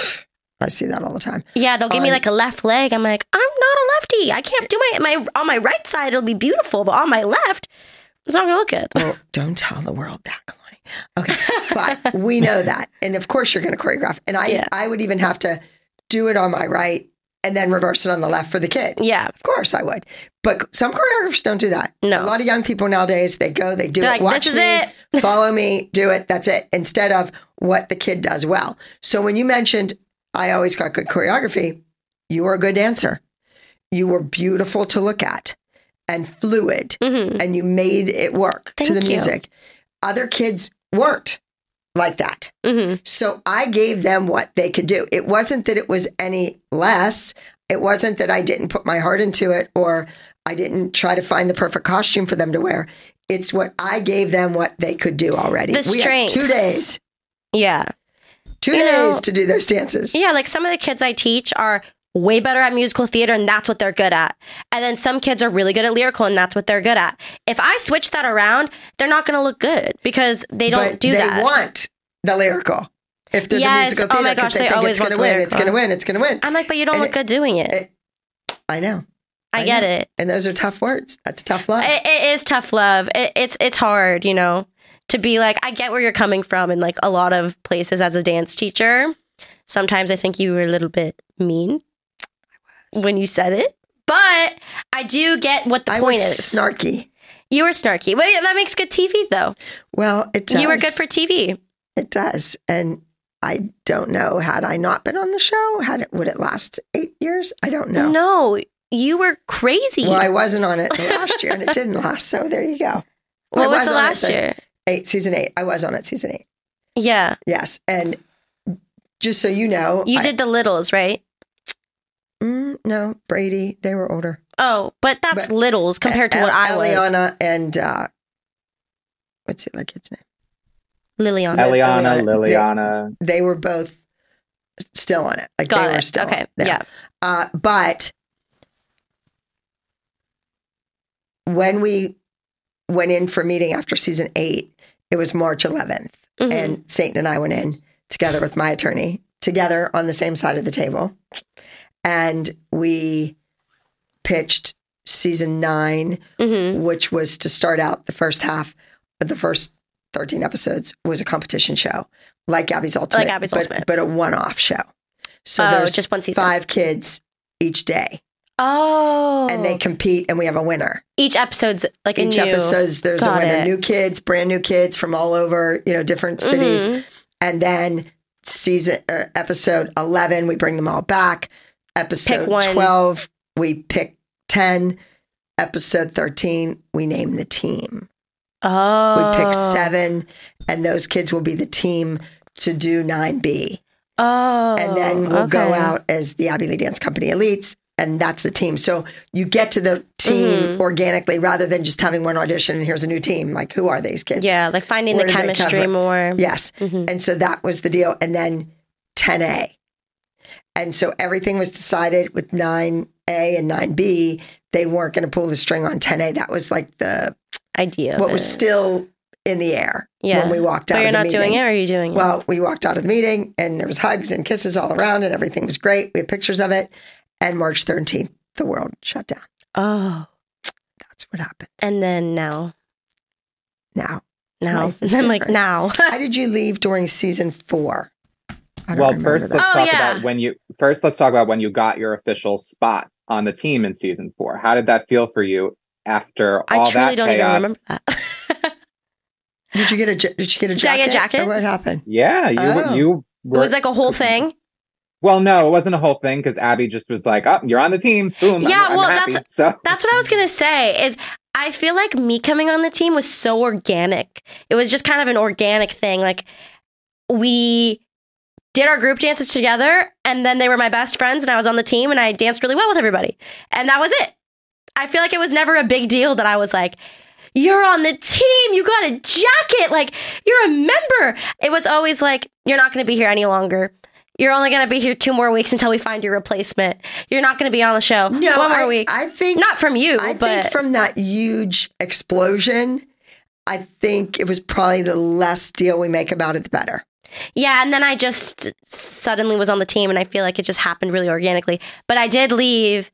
B: I see that all the time.
C: Yeah, they'll give me like a left leg. I'm like, I'm not a lefty. I can't do my on my right side. It'll be beautiful, but on my left, it's not gonna look good.
B: Well, don't tell the world that, Kalani. Okay, but we know that, and of course you're going to choreograph. And I would even have to do it on my right and then reverse it on the left for the kid.
C: Yeah,
B: of course I would. But some choreographers don't do that.
C: No,
B: a lot of young people nowadays they do it.
C: Like,
B: watch
C: this is
B: me,
C: it.
B: Follow me, do it. That's it. Instead of what the kid does well. So when you mentioned, I always got good choreography. You were a good dancer. You were beautiful to look at and fluid, and you made it work to the music. Other kids weren't like that. Mm-hmm. So I gave them what they could do. It wasn't that it was any less. It wasn't that I didn't put my heart into it or I didn't try to find the perfect costume for them to wear. It's what I gave them what they could do already.
C: We had
B: 2 days.
C: Yeah.
B: 2 days to do those dances.
C: Yeah, like some of the kids I teach are way better at musical theater and that's what they're good at. And then some kids are really good at lyrical and that's what they're good at. If I switch that around, they're not going to look good because they don't do that.
B: They want the lyrical. If they're the musical theater,
C: oh my gosh, they always want the lyrical.
B: It's going to win.
C: I'm like, but you don't look good doing it.
B: I know.
C: I get it.
B: And those are tough words. That's tough love.
C: It is tough love. It's hard, to be like, I get where you're coming from in like a lot of places as a dance teacher. Sometimes I think you were a little bit mean when you said it, but I do get what the point is.
B: Snarky.
C: You were snarky. But that makes good TV though.
B: Well, it does.
C: You were good for TV.
B: It does. And I don't know, had I not been on the show, would it last 8 years? I don't know.
C: No, you were crazy.
B: Well, I wasn't on it the last year and it didn't last. So there you go.
C: What was the last year?
B: Season 8. I was on it season 8.
C: Yeah.
B: Yes. And just so you know.
C: You did the littles, right?
B: No, Brady. They were older.
C: Oh, but that's littles compared to what I was.
B: Eliana and what's the other kid's name?
D: Liliana.
B: They were both still on it. Like
C: Got
B: they were
C: it.
B: still
C: Okay.
B: there.
C: Yeah.
B: But when we went in for a meeting after season 8, it was March 11th.
C: Mm-hmm.
B: And Satan and I went in together with my attorney, together on the same side of the table. And we pitched season 9, which was to start out the first half of the first 13 episodes was a competition show, like Abby's Ultimate. But a one-off show. So there's
C: just one season.
B: 5 kids each day.
C: Oh.
B: And they compete and we have a winner.
C: Each episode's like
B: Each episode's there's a winner. New kids, brand new kids from all over, different cities. And then episode 11, we bring them all back. Episode 12, we pick 10. Episode 13, we name the team.
C: Oh.
B: We pick 7, and those kids will be the team to do 9B.
C: Oh.
B: And then we'll go out as the Abby Lee Dance Company Elites, and that's the team. So you get to the team organically rather than just having one audition and here's a new team. Like, who are these kids?
C: Yeah, like finding the chemistry more.
B: Yes. And so that was the deal. And then 10A. And so everything was decided with 9A and 9B. They weren't going to pull the string on 10A. That was like the
C: idea.
B: What was still in the air when we walked out of the meeting.
C: But you're not doing it, or are you doing it?
B: Well, we walked out of the meeting and there was hugs and kisses all around and everything was great. We have pictures of it. And March 13th, the world shut down.
C: Oh.
B: That's what happened.
C: And then now.
B: Now.
C: And then like now.
B: How did you leave during season 4?
D: First let's talk about when you got your official spot on the team in season 4. How did that feel for you after all that chaos? I truly don't even remember that.
B: Did you get a jacket?
C: Did I get a jacket?
B: Or what happened?
D: Yeah, you were,
C: it was like a whole thing.
D: Well, no, it wasn't a whole thing because Abby just was like, "Oh, you're on the team." Boom.
C: Yeah,
D: I'm happy.
C: that's what I was gonna say. Is I feel like me coming on the team was so organic. It was just kind of an organic thing. Like we did our group dances together, and then they were my best friends, and I was on the team, and I danced really well with everybody, and that was it. I feel like it was never a big deal that I was like, "You're on the team. You got a jacket. Like you're a member." It was always like, "You're not going to be here any longer. You're only going to be here 2 more weeks until we find your replacement. You're not going to be on the show.
B: No,
C: 1 more week."
B: I think
C: not from you.
B: I think from that huge explosion, I think it was probably the less deal we make about it, the better.
C: Yeah, and then I just suddenly was on the team, and I feel like it just happened really organically. But I did leave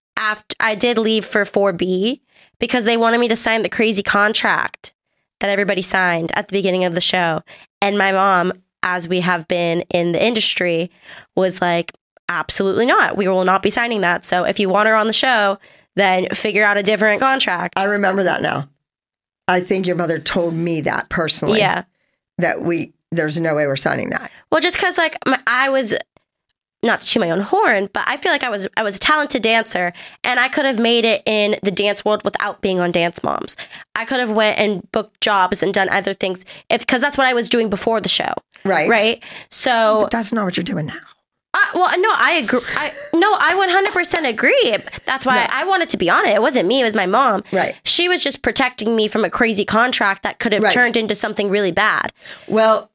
C: for 4B because they wanted me to sign the crazy contract that everybody signed at the beginning of the show, and my mom, as we have been in the industry, was like, absolutely not. We will not be signing that. So if you want her on the show, then figure out a different contract.
B: I remember that now. I think your mother told me that personally.
C: Yeah.
B: That there's no way we're signing that.
C: Well, just because like I was, not to chew my own horn, but I feel like I was a talented dancer, and I could have made it in the dance world without being on Dance Moms. I could have went and booked jobs and done other things because that's what I was doing before the show. Right. So
B: but that's not what you're doing now.
C: I agree. I 100% agree. That's why I wanted to be on it. It wasn't me. It was my mom.
B: Right.
C: She was just protecting me from a crazy contract that could have turned into something really bad.
B: Well,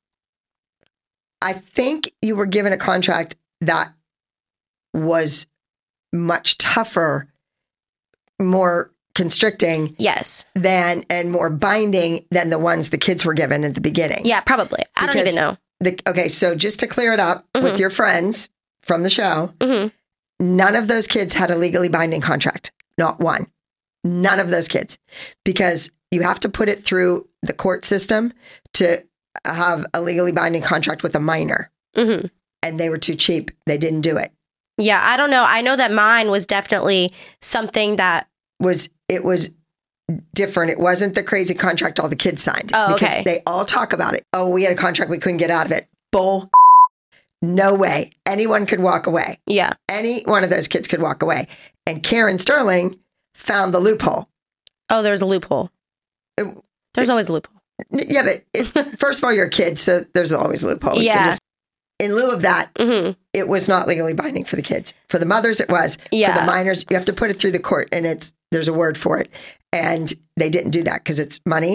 B: I think you were given a contract that was much tougher, more constricting, and more binding than the ones the kids were given at the beginning.
C: Yeah, probably. I don't even know.
B: Okay, so just to clear it up with your friends from the show, none of those kids had a legally binding contract. Not one. None of those kids. Because you have to put it through the court system to have a legally binding contract with a minor. Mm-hmm. And they were too cheap. They didn't do it.
C: Yeah, I don't know. I know that mine was definitely something that
B: was different. It wasn't the crazy contract all the kids signed.
C: Oh, okay.
B: Because they all talk about it. Oh, we had a contract. We couldn't get out of it. Bull. No way. Anyone could walk away.
C: Yeah.
B: Any one of those kids could walk away. And Karen Sterling found the loophole.
C: Oh, there's a loophole. There's always a loophole.
B: Yeah, but first of all, you're a kid, so there's always a loophole.
C: Yeah.
B: In lieu of that, it was not legally binding for the kids. For the mothers, it was.
C: Yeah.
B: For the minors, you have to put it through the court, and there's a word for it. And they didn't do that because it's money.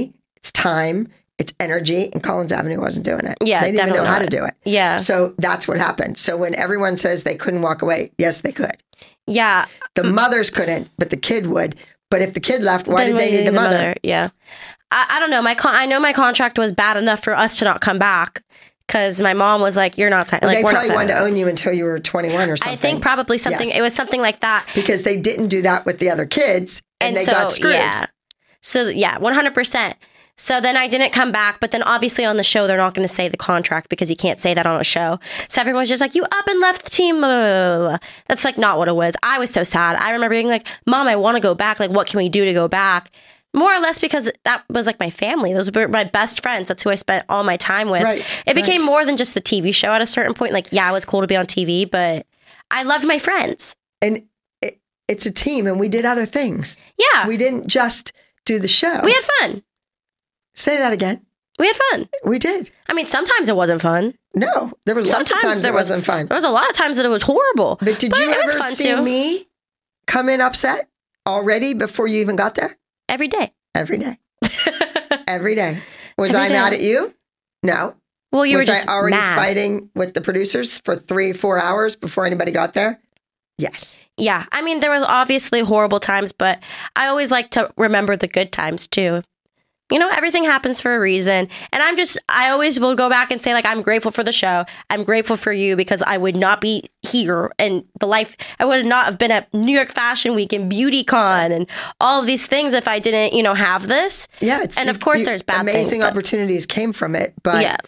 B: It's time, it's energy, and Collins Avenue wasn't doing it.
C: Yeah,
B: they didn't even know how to do it.
C: Yeah.
B: So that's what happened. So when everyone says they couldn't walk away, yes, they could.
C: Yeah.
B: The mothers couldn't, but the kid would. But if the kid left, why did they need the mother?
C: Yeah. I don't know. I know my contract was bad enough for us to not come back because my mom was like, "You're not."
B: They probably wanted to own you until you were 21 or something.
C: I think probably something. Yes. It was something like that
B: because they didn't do that with the other kids, and they got screwed.
C: Yeah. So 100%. So then I didn't come back, but then obviously on the show they're not going to say the contract because you can't say that on a show. So everyone's just like, "You up and left the team." That's like not what it was. I was so sad. I remember being like, "Mom, I want to go back. Like, what can we do to go back?" More or less because that was like my family. Those were my best friends. That's who I spent all my time with.
B: Right,
C: it became more than just the TV show at a certain point. Like, yeah, it was cool to be on TV, but I loved my friends.
B: And it's a team, and we did other things.
C: Yeah.
B: We didn't just do the show.
C: We had fun.
B: Say that again.
C: We had fun.
B: We did.
C: I mean, sometimes it wasn't fun.
B: No, there was lots of times it wasn't fun.
C: There was a lot of times that it was horrible.
B: But did you ever see me come in upset already before you even got there?
C: Every day.
B: Every day. Every day. Was I mad at you? No.
C: Well, you were just
B: I already
C: mad.
B: Fighting with the producers for 3-4 hours before anybody got there? Yes.
C: Yeah. I mean, there was obviously horrible times, but I always like to remember the good times too. You know, everything happens for a reason. And I always will go back and say, like, I'm grateful for the show. I'm grateful for you because I would not be here and I would not have been at New York Fashion Week and BeautyCon and all of these things if I didn't, have this.
B: Yeah.
C: And of course there's bad things.
B: Amazing opportunities came from it. But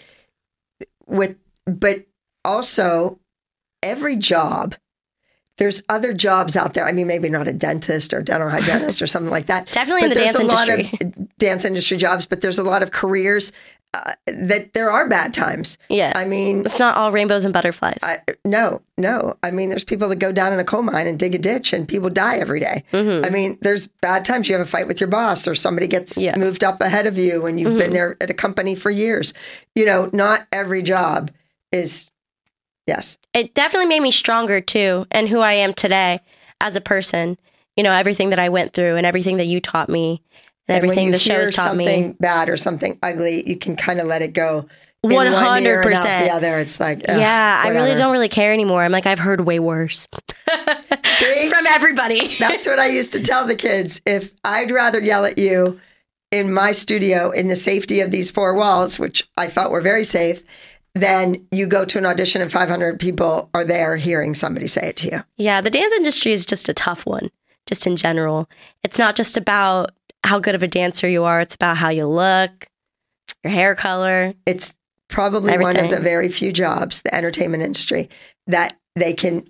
B: but also every job, there's other jobs out there. I mean, maybe not a dentist or dental hygienist or something like that.
C: Definitely in the dance industry.
B: There's a lot of dance industry jobs, but there's a lot of careers that there are bad times.
C: Yeah.
B: I mean,
C: it's not all rainbows and butterflies.
B: No. I mean, there's people that go down in a coal mine and dig a ditch and people die every day.
C: Mm-hmm.
B: I mean, there's bad times. You have a fight with your boss or somebody gets moved up ahead of you and you've been there at a company for years. Not every job is... Yes.
C: It definitely made me stronger too, and who I am today as a person. Everything that I went through and everything that you taught me and everything the show's taught me.
B: Something bad or something ugly, you can kind of let it go.
C: 100%.
B: The other, it's like,
C: I really don't really care anymore. I'm like, I've heard way worse.
B: See?
C: From everybody.
B: That's what I used to tell the kids. If I'd rather yell at you in my studio in the safety of these 4 walls, which I felt were very safe, then you go to an audition and 500 people are there hearing somebody say it to you.
C: Yeah, the dance industry is just a tough one, just in general. It's not just about how good of a dancer you are. It's about how you look, your hair color.
B: It's probably one of the very few jobs, the entertainment industry, that they can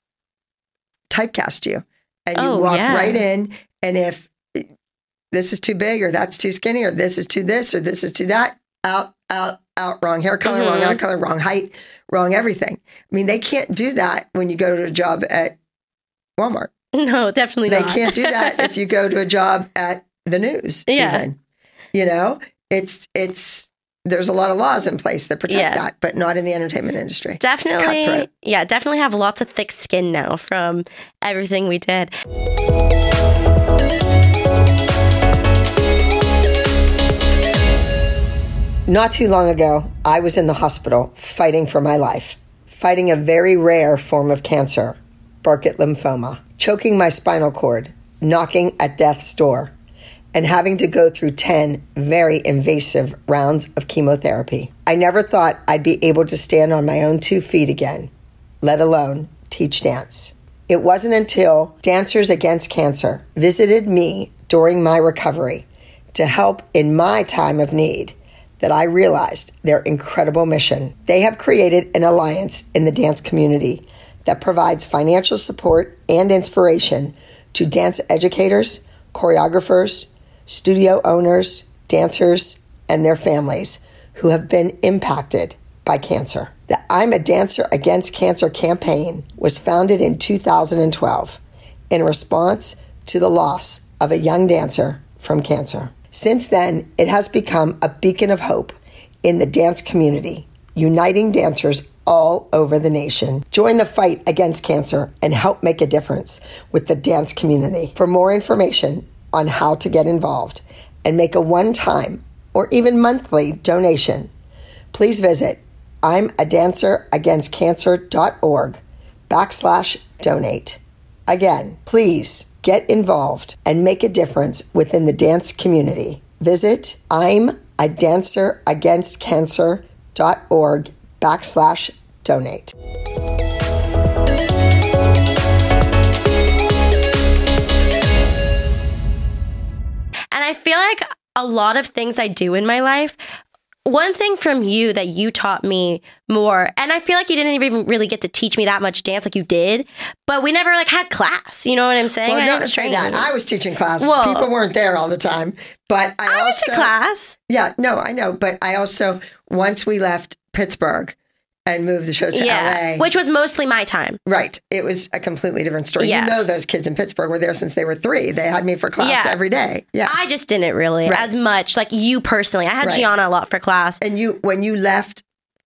B: typecast you. And you walk right in, and if this is too big or that's too skinny or this is too this or this is too that, out, wrong hair color, wrong eye color, wrong height, wrong everything. I mean, they can't do that when you go to a job at Walmart.
C: No, definitely
B: not.
C: They
B: can't do that if you go to a job at the news.
C: Yeah.
B: Even. There's a lot of laws in place that protect that, but not in the entertainment industry.
C: Definitely. Yeah, definitely have lots of thick skin now from everything we did.
B: Not too long ago, I was in the hospital fighting for my life, fighting a very rare form of cancer, Burkitt lymphoma, choking my spinal cord, knocking at death's door, and having to go through 10 very invasive rounds of chemotherapy. I never thought I'd be able to stand on my own 2 feet again, let alone teach dance. It wasn't until Dancers Against Cancer visited me during my recovery to help in my time of need that I realized their incredible mission. They have created an alliance in the dance community that provides financial support and inspiration to dance educators, choreographers, studio owners, dancers, and their families who have been impacted by cancer. The I'm a Dancer Against Cancer campaign was founded in 2012 in response to the loss of a young dancer from cancer. Since then, it has become a beacon of hope in the dance community, uniting dancers all over the nation. Join the fight against cancer and help make a difference with the dance community. For more information on how to get involved and make a one-time or even monthly donation, please visit I'mADancerAgainstCancer.org/donate. Again, please get involved and make a difference within the dance community. Visit I'mADancerAgainstCancer.org/donate.
C: And I feel like a lot of things I do in my life, one thing from you that you taught me more, and I feel like you didn't even really get to teach me that much dance like you did, but we never like had class. You know what I'm saying?
B: Well, don't say that. I was teaching class. People weren't there all the time, but I
C: went to class.
B: Yeah, no, I know. But I also, once we left Pittsburgh and moved the show to LA.
C: Which was mostly my time.
B: Right. It was a completely different story. You know, those kids in Pittsburgh were there since they were 3. They had me for class every day. Yeah.
C: I just didn't really as much. Like you personally. I had Gianna a lot for class.
B: And when you left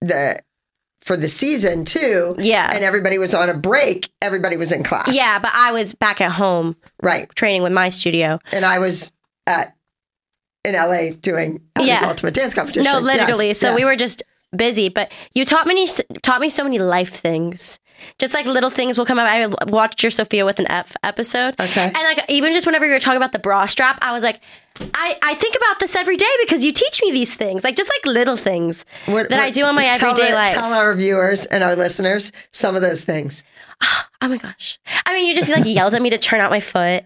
B: for the season too, and everybody was on a break, everybody was in class.
C: Yeah, but I was back at home.
B: Right.
C: Training with my studio.
B: And I was in LA doing Abby's Ultimate Dance Competition.
C: No, literally. Yes, so we were just busy, but you taught me so many life things. Just like little things will come up. I watched your Sophia with an F episode. Okay. And like even just whenever you were talking about the bra strap, I was like, I think about this every day because you teach me these things. Like just like little things that I do in my everyday life.
B: Tell our viewers and our listeners some of those things.
C: Oh my gosh. I mean, you just like yelled at me to turn out my foot.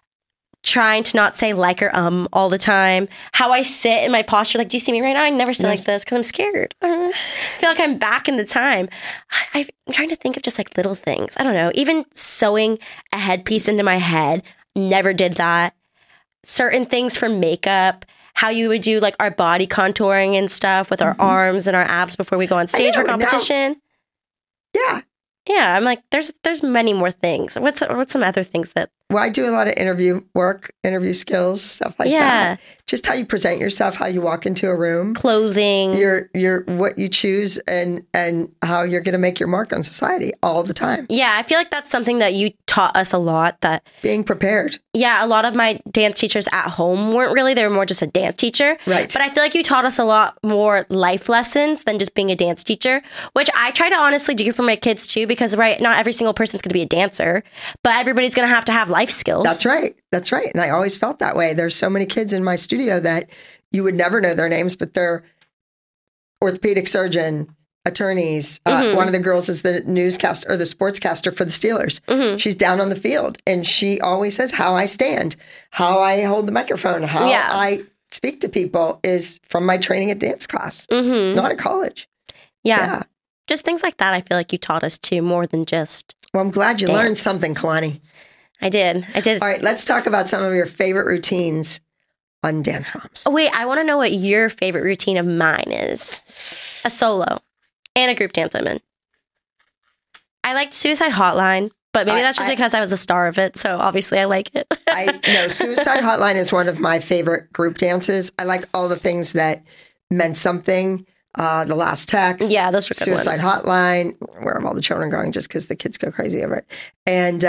C: Trying to not say like or all the time. How I sit in my posture. Like, do you see me right now? I never sit like this because I'm scared. I feel like I'm back in the time. I'm trying to think of just like little things. I don't know. Even sewing a headpiece into my head. Never did that. Certain things for makeup. How you would do like our body contouring and stuff with our arms and our abs before we go on stage for competition.
B: Yeah.
C: Yeah, I'm like, there's many more things. What's some other things that...
B: Well, I do a lot of interview work, interview skills, stuff like that. Just how you present yourself, how you walk into a room.
C: Clothing.
B: Your what you choose and how you're going to make your mark on society all the time.
C: Yeah, I feel like that's something that you taught us a lot. That
B: being prepared.
C: Yeah, a lot of my dance teachers at home weren't really. They were more just a dance teacher.
B: Right.
C: But I feel like you taught us a lot more life lessons than just being a dance teacher, which I try to honestly do for my kids too, because not every single person's going to be a dancer, but everybody's going to have life skills.
B: That's right. That's right. And I always felt that way. There's so many kids in my studio that you would never know their names, but they're orthopedic surgeon, attorneys. One of the girls is the newscaster or the sportscaster for the Steelers. She's down on the field and she always says how I stand, how I hold the microphone, how I speak to people is from my training at dance class, not at college.
C: Yeah. Just things like that. I feel like you taught us too, more than just.
B: Well, I'm glad you learned something, Kalani.
C: I did.
B: All right, let's talk about some of your favorite routines on Dance Moms.
C: Oh, wait, I want to know what your favorite routine of mine is. A solo and a group dance I'm in. I liked Suicide Hotline, but maybe that's just because I was a star of it, so obviously I like it.
B: No, Suicide Hotline is one of my favorite group dances. I like all the things that meant something. The Last Text.
C: Yeah, those are good
B: Suicide
C: ones.
B: Hotline. Where have all the children going? Just because the kids go crazy over it. And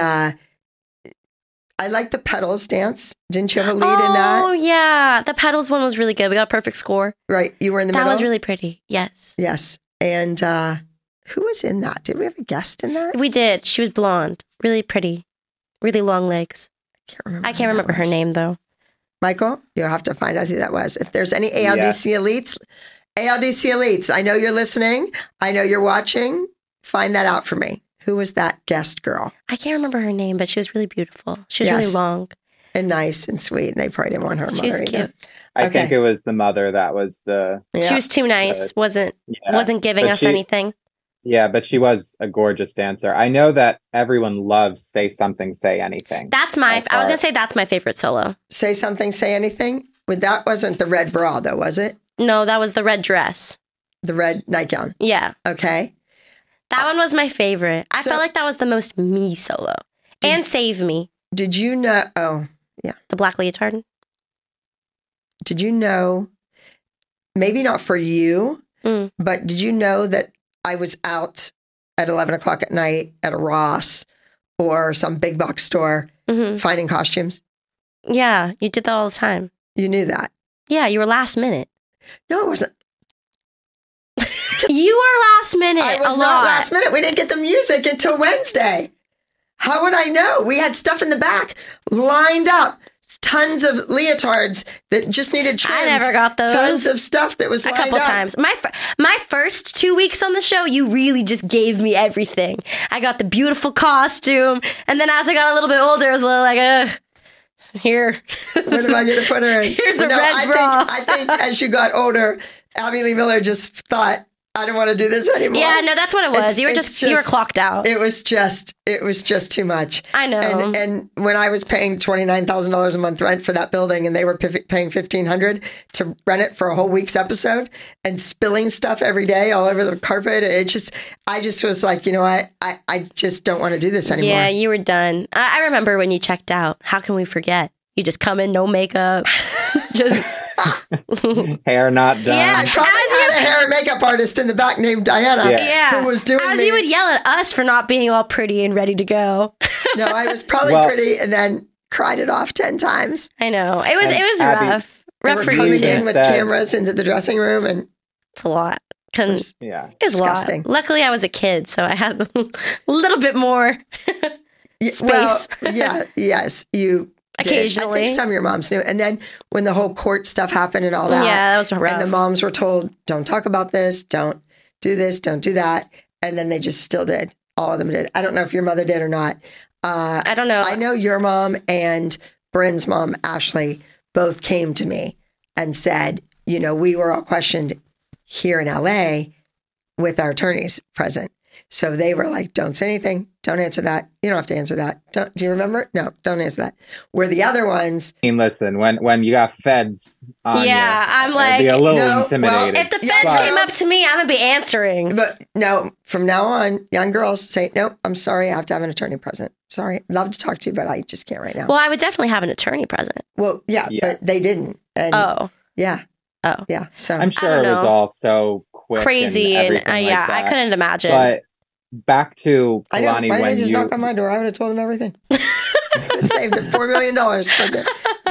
B: I like the Petals dance. Didn't you have a lead in that?
C: Oh, yeah. The Petals one was really good. We got a perfect score.
B: Right. You were in the middle?
C: That was really pretty. Yes.
B: Yes. And who was in that? Did we have a guest in that?
C: We did. She was blonde. Really pretty. Really long legs.
B: I
C: can't remember her name, though.
B: Michael, you'll have to find out who that was. If there's any ALDC elites, I know you're listening. I know you're watching. Find that out for me. Who was that guest girl?
C: I can't remember her name, but she was really beautiful. She was really long.
B: And nice and sweet. And they probably didn't want her mother
C: either. Cute.
D: I think it was the mother that was the...
C: Yeah. She was too nice. Wasn't giving us anything.
D: Yeah, but she was a gorgeous dancer. I know that everyone loves Say Something, Say Anything.
C: That's I was going to say that's my favorite solo.
B: Say Something, Say Anything? That wasn't the red bra, though, was it?
C: No, that was the red dress.
B: The red nightgown.
C: Yeah.
B: Okay.
C: That one was my favorite. I felt like that was the most me solo. And Save Me.
B: Did you know? Oh, yeah.
C: The black leotard.
B: Did you know, maybe not for you, but did you know that I was out at 11 o'clock at night at a Ross or some big box store finding costumes?
C: Yeah, you did that all the time.
B: You knew that?
C: Yeah, you were last minute.
B: No, it wasn't.
C: You were last minute.
B: I was not last minute. We didn't get the music until Wednesday. How would I know? We had stuff in the back lined up. Tons of leotards that just needed trimmed.
C: I never got those.
B: Tons of stuff that was
C: a
B: lined
C: couple
B: up.
C: times. My first 2 weeks on the show, you really just gave me everything. I got the beautiful costume, and then as I got a little bit older, I was a little like, here.
B: What am I going to put her in?
C: Here's a red bra.
B: I think as you got older, Abby Lee Miller just thought, I don't want to do this anymore.
C: Yeah, no, that's what it was. You were clocked out.
B: It was just too much.
C: I know.
B: And when I was paying $29,000 a month rent for that building, and they were paying $1,500 to rent it for a whole week's episode, and spilling stuff every day all over the carpet, I just was like, I just don't want to do this anymore.
C: Yeah, you were done. I remember when you checked out. How can we forget? You just come in, no makeup, just
D: hair not done.
B: Yeah, I probably had a hair and makeup artist in the back named Diana, who was doing
C: you would yell at us for not being all pretty and ready to go.
B: No, I was probably pretty, and then cried it off 10 times.
C: I know it was
D: Abby,
C: rough. Rough for you
B: coming
C: too.
B: in with cameras into the dressing room, and
C: it's a lot.
B: It's disgusting.
C: Luckily, I was a kid, so I had a little bit more space.
B: Well, yes, you.
C: Occasionally.
B: I think some of your moms knew. And then when the whole court stuff happened and all that.
C: Yeah, that was rough.
B: And the moms were told, don't talk about this, don't do this, don't do that. And then they just still did. All of them did. I don't know if your mother did or not.
C: I don't know.
B: I know your mom and Bryn's mom, Ashley, both came to me and said, we were all questioned here in LA with our attorneys present. So they were like, don't say anything. Don't answer that. You don't have to answer that. Do you remember? No, don't answer that. Where the other ones.
D: Listen, when you got feds on
C: I'm like,
D: it'd be a little intimidating.
C: If the feds came up to me, I'm going to be answering.
B: But no, from now on, young girls say, no, I'm sorry. I have to have an attorney present. Sorry. Love to talk to you, but I just can't right now.
C: Well, I would definitely have an attorney present.
B: Well, yeah. But they didn't. And yeah.
C: Oh.
B: Yeah. So
D: I'm sure it was all so quick.
C: Crazy. And
D: like
C: I couldn't imagine.
D: But back to Kalani,
B: I know. Why didn't they just knock on my door? I would have told them everything. Saved it $4 million for the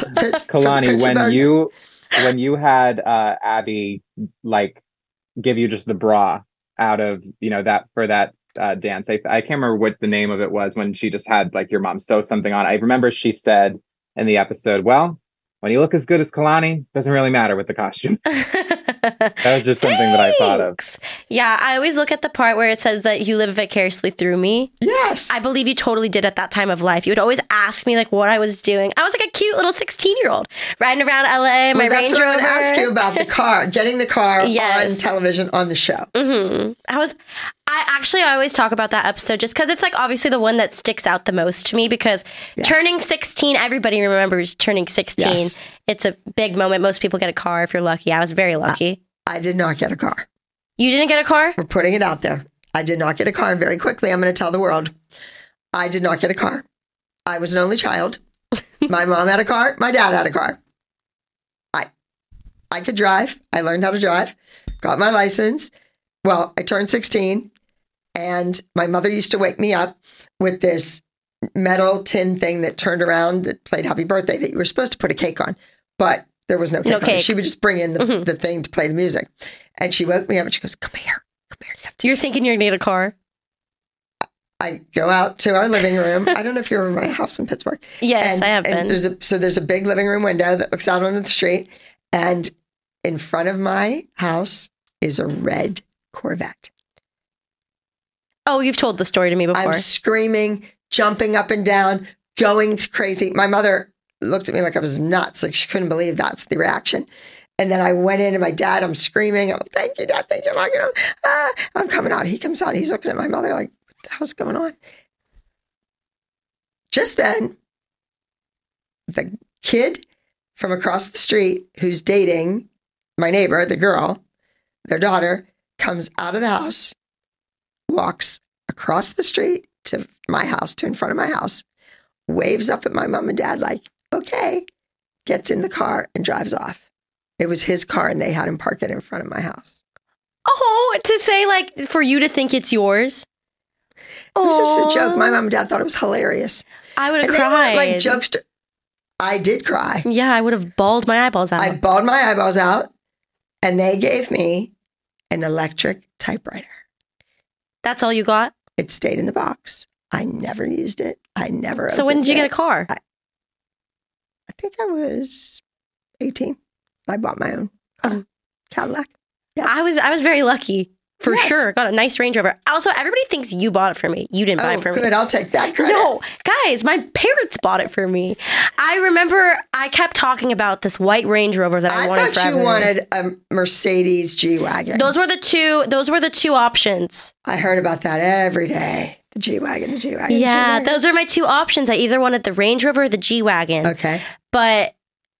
D: Kalani, when you had Abby like give you just the bra out of that for that dance. I can't remember what the name of it was when she just had like your mom sew something on. I remember she said in the episode, well, when you look as good as Kalani, doesn't really matter with the costume. That was just something that I thought of.
C: Yeah, I always look at the part where it says that you live vicariously through me.
B: Yes.
C: I believe you totally did at that time of life. You would always ask me like what I was doing. I was like a cute little 16-year-old riding around LA, my Range Rover.
B: That's what I would ask you about the car, getting the car on television on the show.
C: Mm-hmm. I always talk about that episode just because it's like obviously the one that sticks out the most to me because turning 16, everybody remembers turning 16. Yes. It's a big moment. Most people get a car if you're lucky. I was very lucky.
B: I did not get a car.
C: You didn't get a car?
B: We're putting it out there. I did not get a car. And very quickly, I'm going to tell the world, I did not get a car. I was an only child. My mom had a car. My dad had a car. I could drive. I learned how to drive. Got my license. Well, I turned 16. And my mother used to wake me up with this metal tin thing that turned around that played Happy Birthday that you were supposed to put a cake on. But there was no cake on it. She would just bring in the thing to play the music. And she woke me up and she goes, come here.
C: You're thinking you're going to need a car?
B: I go out to our living room. I don't know if you're in my house in Pittsburgh.
C: Yes, I have been.
B: There's a big living room window that looks out onto the street. And in front of my house is a red Corvette.
C: Oh, you've told the story to me before.
B: I'm screaming, jumping up and down, going crazy. My mother looked at me like I was nuts. Like she couldn't believe that's the reaction. And then I went in and my dad, I'm screaming. I'm like, thank you, Dad. Thank you. I'm coming out. He comes out. He's looking at my mother like, what the hell's going on? Just then, the kid from across the street who's dating my neighbor, the girl, their daughter, comes out of the house, walks across the street to my house, to in front of my house, waves up at my mom and dad like, okay, gets in the car and drives off. It was his car and they had him park it in front of my house.
C: Oh, to say like for you to think it's yours?
B: It was just a joke. My mom and dad thought it was hilarious.
C: I would have
B: cried.
C: cried.
B: Like jokester. I did cry.
C: Yeah, I would have bawled my eyeballs out.
B: I bawled my eyeballs out. And they gave me an electric typewriter.
C: That's all you got?
B: It stayed in the box. I never used it. I never.
C: So when did you get a car?
B: I think I was 18. I bought my own car, Cadillac. Yes.
C: I was very lucky. For
B: Yes.
C: sure. Got a nice Range Rover. Also, everybody thinks you bought it for me. You didn't buy it for me.
B: Good. I'll take that credit.
C: No, guys, my parents bought it for me. I remember I kept talking about this white Range Rover that I wanted
B: thought
C: forever.
B: you wanted a Mercedes G-Wagon.
C: Those were the two options.
B: I heard about that every day. The G-Wagon, the G-Wagon.
C: Yeah,
B: G-Wagon.
C: those are my two options. I either wanted the Range Rover or the G-Wagon.
B: Okay.
C: But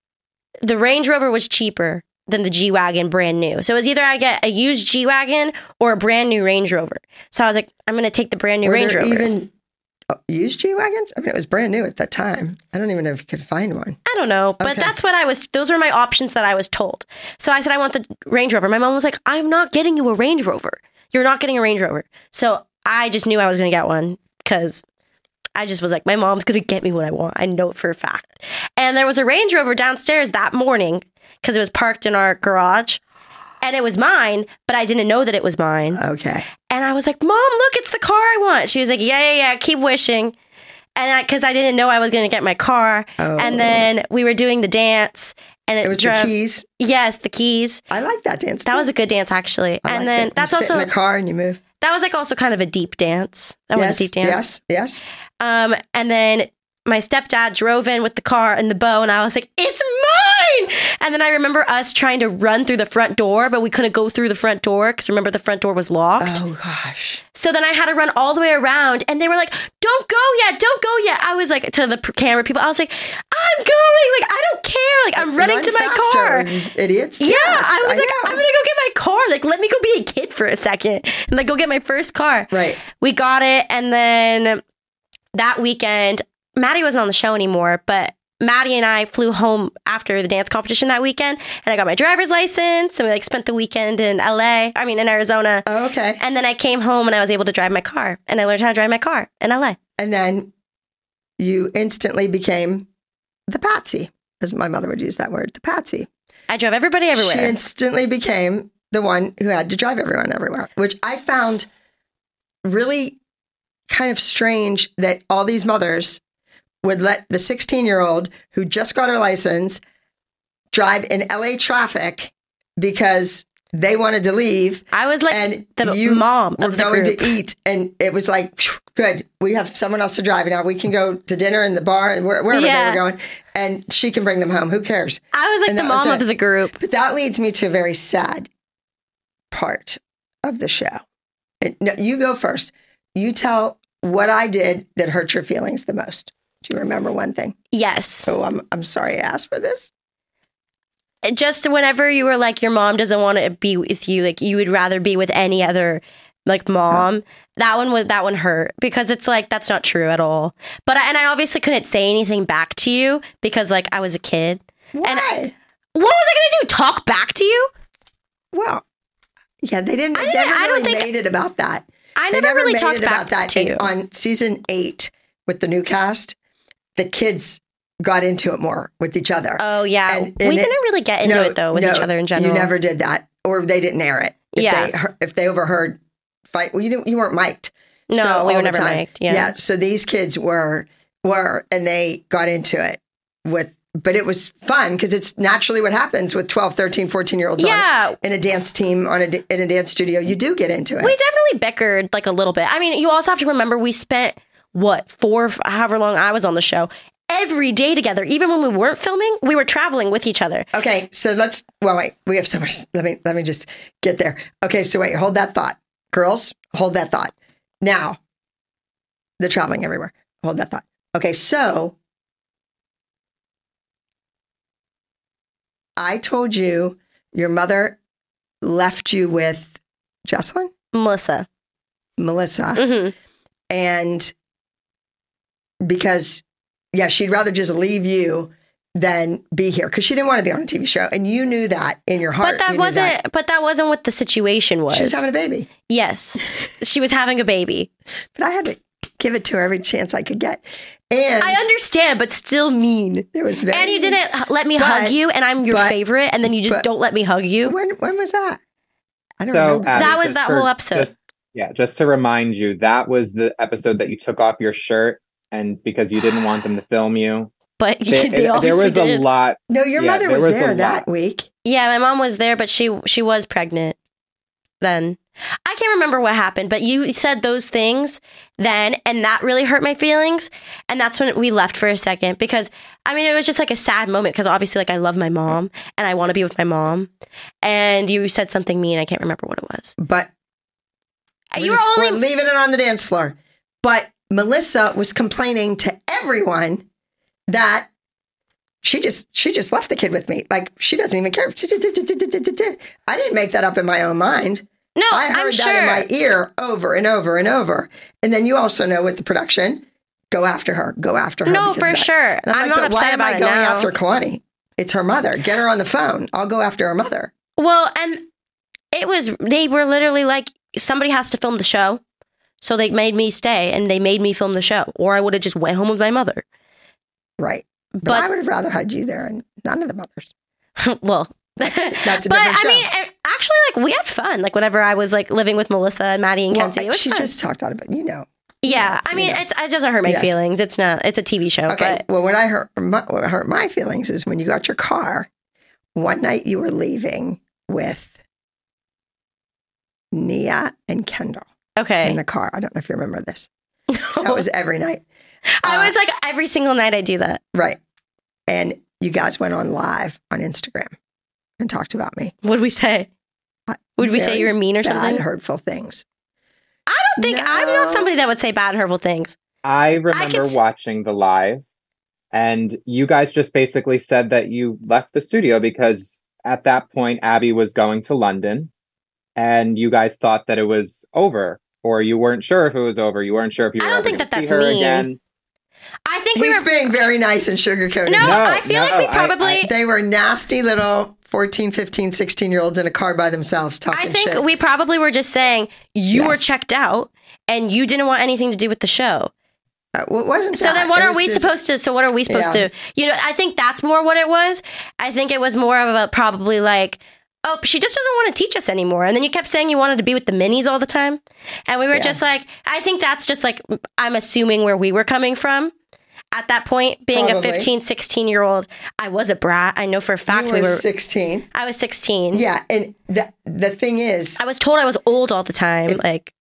C: the Range Rover was cheaper than the G-Wagon brand new. So it was either I get a used G-Wagon or a brand new Range Rover. So I was like, I'm going to take the brand new
B: Were
C: Range
B: there
C: Rover.
B: even used G-Wagons? I mean, it was brand new at that time. I don't even know if you could find one.
C: I don't know, but
B: Okay.
C: that's what those were my options that I was told. So I said, I want the Range Rover. My mom was like, I'm not getting you a Range Rover. You're not getting a Range Rover. So I just knew I was going to get one because I just was like, my mom's going to get me what I want. I know it for a fact. And there was a Range Rover downstairs that morning because it was parked in our garage and it was mine, but I didn't know that it was mine.
B: Okay.
C: And I was like, Mom, look, it's the car I want. She was like, yeah, keep wishing. And because I didn't know I was going to get my car.
B: Oh.
C: And then we were doing the dance. And
B: It was the keys.
C: Yes, the keys.
B: I like that dance.
C: That
B: too.
C: was a good dance, actually.
B: I
C: And
B: like
C: then
B: it.
C: that's
B: you sit
C: also,
B: in the car and you move.
C: that was like also kind of a deep dance. That was a deep dance.
B: Yes.
C: And then my stepdad drove in with the car and the bow, and I was like, it's mine! And then I remember us trying to run through the front door, but we couldn't go through the front door because remember the front door was locked.
B: Oh, gosh.
C: So then I had to run all the way around, and they were like, don't go yet. I was like, to the camera people, I was like, I'm going. Like, I don't care. Like, I'm running
B: Run
C: to my
B: faster,
C: car.
B: idiots.
C: Yeah,
B: Yes,
C: I was like,
B: know.
C: I'm going to go get my car. Like, let me go be a kid for a second and like go get my first car.
B: Right.
C: We got it. And then that weekend, Maddie wasn't on the show anymore, but Maddie and I flew home after the dance competition that weekend, and I got my driver's license, and we like spent the weekend in in Arizona.
B: Oh, okay.
C: And then I came home and I was able to drive my car, and I learned how to drive my car in LA.
B: And then you instantly became the patsy, as my mother would use that word, the patsy.
C: I drove everybody everywhere.
B: She instantly became the one who had to drive everyone everywhere, which I found really kind of strange that all these mothers would let the 16-year-old who just got her license drive in LA traffic because they wanted to leave.
C: I was like
B: and
C: the
B: you
C: mom
B: were
C: of the
B: going
C: group.
B: to eat, and it was like, phew, good, we have someone else to drive now. We can go to dinner in the bar and wherever they were going, and she can bring them home. Who cares?
C: I was like
B: And
C: the
B: that was
C: mom
B: it.
C: of the group.
B: But that leads me to a very sad part of the show. No, you go first. You tell what I did that hurt your feelings the most. Do you remember one thing?
C: Yes.
B: So I'm sorry I asked for this.
C: Just whenever you were like, your mom doesn't want to be with you, like you would rather be with any other like mom. That one hurt because it's like, that's not true at all. But I obviously couldn't say anything back to you because like I was a kid.
B: Why?
C: And what was I going to do? Talk back to you?
B: Well, yeah, they didn't.
C: I
B: They
C: didn't-
B: never
C: I don't
B: really
C: think-
B: made it about that.
C: I
B: They
C: never really
B: made
C: talked
B: it about
C: back
B: that.
C: to you.
B: And on season 8 with the new cast, the kids got into it more with each other.
C: Oh yeah,
B: And
C: we didn't really get into it though with each other in general.
B: You never did that, or they didn't air it. If they overheard fight, well, you weren't mic'd.
C: No,
B: So
C: we
B: all
C: were
B: the
C: never
B: time.
C: mic'd, yeah.
B: So these kids were, and they got into it with. But it was fun because it's naturally what happens with 12, 13, 14-year-olds in a dance team, in a dance studio. You do get into it.
C: We definitely bickered like a little bit. I mean, you also have to remember we spent, however long I was on the show, every day together. Even when we weren't filming, we were traveling with each other.
B: Okay, so wait, we have so much. Let me just get there. Okay, so wait, hold that thought. Girls, hold that thought. Now, the traveling everywhere. Hold that thought. Okay, so I told you your mother left you with Jocelyn?
C: Melissa. Mm-hmm.
B: And because, she'd rather just leave you than be here because she didn't want to be on a TV show. And you knew that in your heart.
C: But that wasn't what the situation was.
B: She was having a baby.
C: Yes. She was having a baby.
B: But I had to give it to her every chance I could get. And
C: I understand, but still mean.
B: There was very,
C: and you didn't let me hug you, and I'm your favorite, and then you just don't let me hug you.
B: When was that? I don't
D: So,
B: remember.
D: Abby,
C: That was that whole episode.
D: Just to remind you, that was the episode that you took off your shirt, and because you didn't want them to film you.
C: But they obviously
D: there was
C: did.
D: a lot.
B: No, your mother was there that week.
C: Yeah, my mom was there, but she was pregnant then. I can't remember what happened, but you said those things then, and that really hurt my feelings. And that's when we left for a second, because I mean, it was just like a sad moment, because obviously, like, I love my mom and I want to be with my mom. And you said something mean. I can't remember what it was.
B: But
C: we're
B: leaving it on the dance floor. But Melissa was complaining to everyone that she just left the kid with me. Like, she doesn't even care. I didn't make that up in my own mind.
C: No,
B: I heard that in my ear over and over and over. And then you also know with the production, go after her.
C: No, for sure. I'm not upset about it now.
B: Why am I going after Kalani? It's her mother. Get her on the phone. I'll go after her mother.
C: Well, and they were literally like, somebody has to film the show. So they made me stay, and they made me film the show, or I would have just went home with my mother.
B: Right. But I would have rather had you there and none of the mothers.
C: Well,
B: that's a different show.
C: I mean, actually, like, we had fun. Like, whenever I was like living with Melissa and Maddie and Kenzie, it was fun.
B: She just talked out about,
C: Yeah, I mean, it doesn't hurt my feelings. It's not. It's a TV show.
B: Okay.
C: But.
B: Well, what hurt my feelings is when you got your car. One night you were leaving with Nia and Kendall.
C: Okay.
B: In the car. I don't know if you remember this. So that was every night.
C: I was like, every single night I do that.
B: Right. And you guys went on live on Instagram and talked about me.
C: What did we say? Would we say you were mean or something?
B: Bad, hurtful things.
C: I don't think I'm not somebody that would say bad and hurtful things.
D: I remember watching the live, and you guys just basically said that you left the studio because at that point Abby was going to London, and you guys thought that it was over, or you weren't sure if it was over. You weren't sure if you were
C: I don't think
D: that's
C: mean.
D: Again.
C: I think
B: he's being very nice and sugarcoating.
C: No, I feel like we probably...
B: they were nasty little 14, 15, 16-year-olds in a car by themselves talking shit.
C: I think we probably were just saying you were checked out and you didn't want anything to do with the show.
B: Wasn't
C: so then what are we supposed to... So what are we supposed to... I think that's more what it was. I think it was more of a probably like... Oh, she just doesn't want to teach us anymore. And then you kept saying you wanted to be with the minis all the time. And we were just like, I think that's just like, I'm assuming where we were coming from at that point, being a 15, 16-year-old. I was a brat. I know for a fact
B: we were 16.
C: I was 16.
B: Yeah. And the thing is,
C: I was told I was old all the time.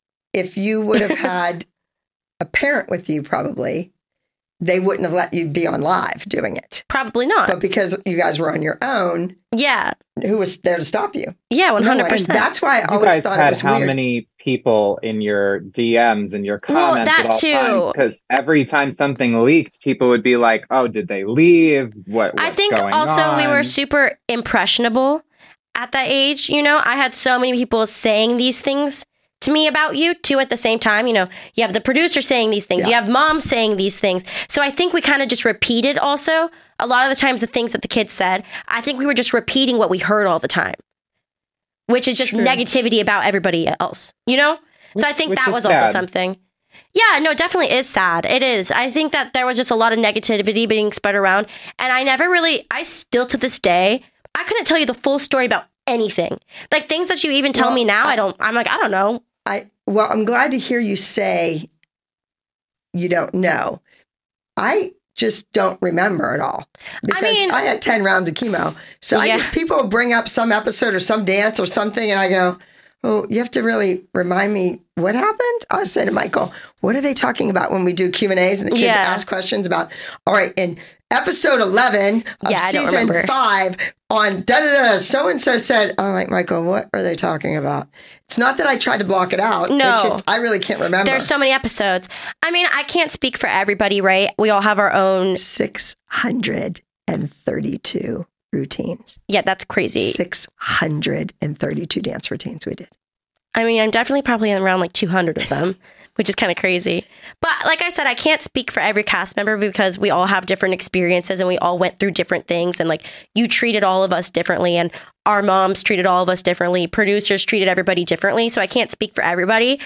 B: If you would have had a parent with you, probably, they wouldn't have let you be on live doing it.
C: Probably not.
B: But because you guys were on your own.
C: Yeah.
B: Who was there to stop you?
C: Yeah, 100%.
B: That's why I always thought it was
D: weird.
B: How
D: many people in your DMs and your comments at all times? Because every time something leaked, people would be like, "Oh, did they leave? What's
C: I think
D: going
C: also
D: on?"
C: We were super impressionable at that age. I had so many people saying these things to me about you too at the same time. You have the producer saying these things. You have mom saying these things. So I think we kind of just repeated also a lot of the times the things that the kids said. I think we were just repeating what we heard all the time, which is just negativity about everybody else, So I think that was also something. Yeah, no, it definitely is sad. It is. I think that there was just a lot of negativity being spread around. And I still to this day, I couldn't tell you the full story about anything. Like things that you even tell me now, I don't know.
B: I'm glad to hear you say you don't know. I just don't remember at all. Because I had 10 rounds of chemo. So people bring up some episode or some dance or something and I go, oh, you have to really remind me what happened? I was saying to Michael, what are they talking about when we do Q&As and the kids ask questions about, all right, in episode 11 of season 5 on da-da-da, so-and-so said, I'm like, Michael, what are they talking about? It's not that I tried to block it out.
C: No.
B: It's just, I really can't remember.
C: There's so many episodes. I can't speak for everybody, right? We all have our own.
B: 632 routines.
C: Yeah, that's crazy.
B: 632 dance routines we did.
C: I'm definitely probably around like 200 of them, which is kind of crazy. But like I said, I can't speak for every cast member because we all have different experiences and we all went through different things. And like you treated all of us differently and our moms treated all of us differently. Producers treated everybody differently. So I can't speak for everybody.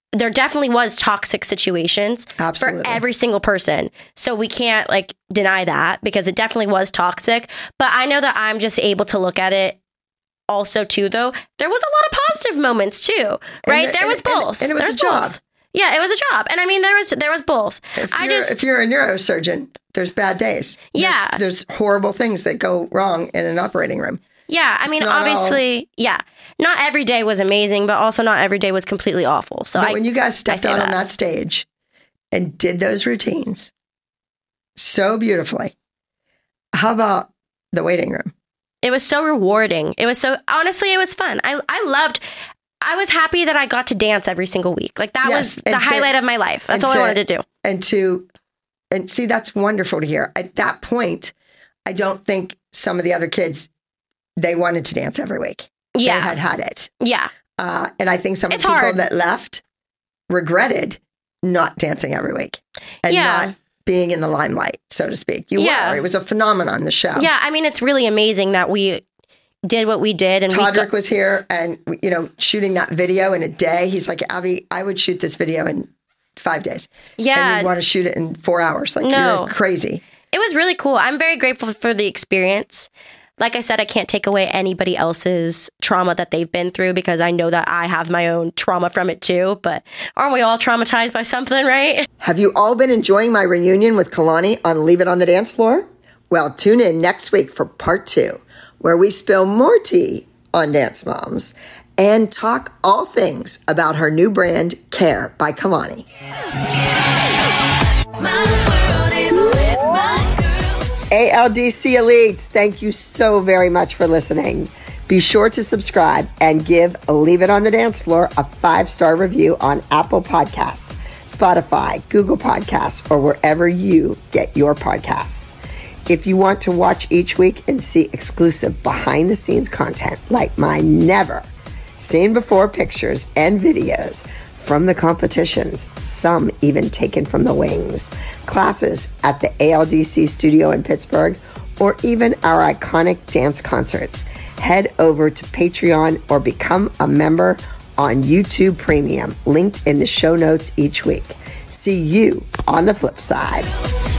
C: there definitely was toxic situations
B: Absolutely.
C: for every single person. So we can't like deny that because it definitely was toxic. But I know that I'm just able to look at it also too, though. There was a lot of positive moments too, right? There was both.
B: And it was a job.
C: Yeah, it was a job. And I mean, there was both.
B: If you're a neurosurgeon, there's bad days.
C: Yeah.
B: There's horrible things that go wrong in an operating room.
C: Yeah, I mean, obviously, not every day was amazing, but also not every day was completely awful. So
B: when you guys stepped out on that stage and did those routines so beautifully, how about the waiting room?
C: It was so rewarding. It was honestly, it was fun. I was happy that I got to dance every single week. Like that was the highlight of my life. That's all I wanted to do. And see, that's wonderful to hear. At that point, I don't think some of the other kids, they wanted to dance every week. Yeah. They had it. Yeah. And I think some of the people that left regretted not dancing every week and not being in the limelight, so to speak. You were. It was a phenomenon, the show. Yeah. I mean, it's really amazing that we did what we did. And Todrick was here and, shooting that video in a day. He's like, Abby, I would shoot this video in 5 days. Yeah. And you want to shoot it in 4 hours. Like, you're crazy. It was really cool. I'm very grateful for the experience. Like I said, I can't take away anybody else's trauma that they've been through because I know that I have my own trauma from it too. But aren't we all traumatized by something, right? Have you all been enjoying my reunion with Kalani on Leave It on the Dance Floor? Well, tune in next week for part 2, where we spill more tea on Dance Moms and talk all things about her new brand, Care by Kalani. ALDC Elites, thank you so very much for listening. Be sure to subscribe and give Leave It on the Dance Floor a 5-star review on Apple Podcasts, Spotify, Google Podcasts, or wherever you get your podcasts. If you want to watch each week and see exclusive behind-the-scenes content like my never-seen-before pictures and videos from the competitions, some even taken from the wings, classes at the ALDC studio in Pittsburgh, or even our iconic dance concerts, head over to Patreon or become a member on YouTube Premium, linked in the show notes each week. See you on the flip side.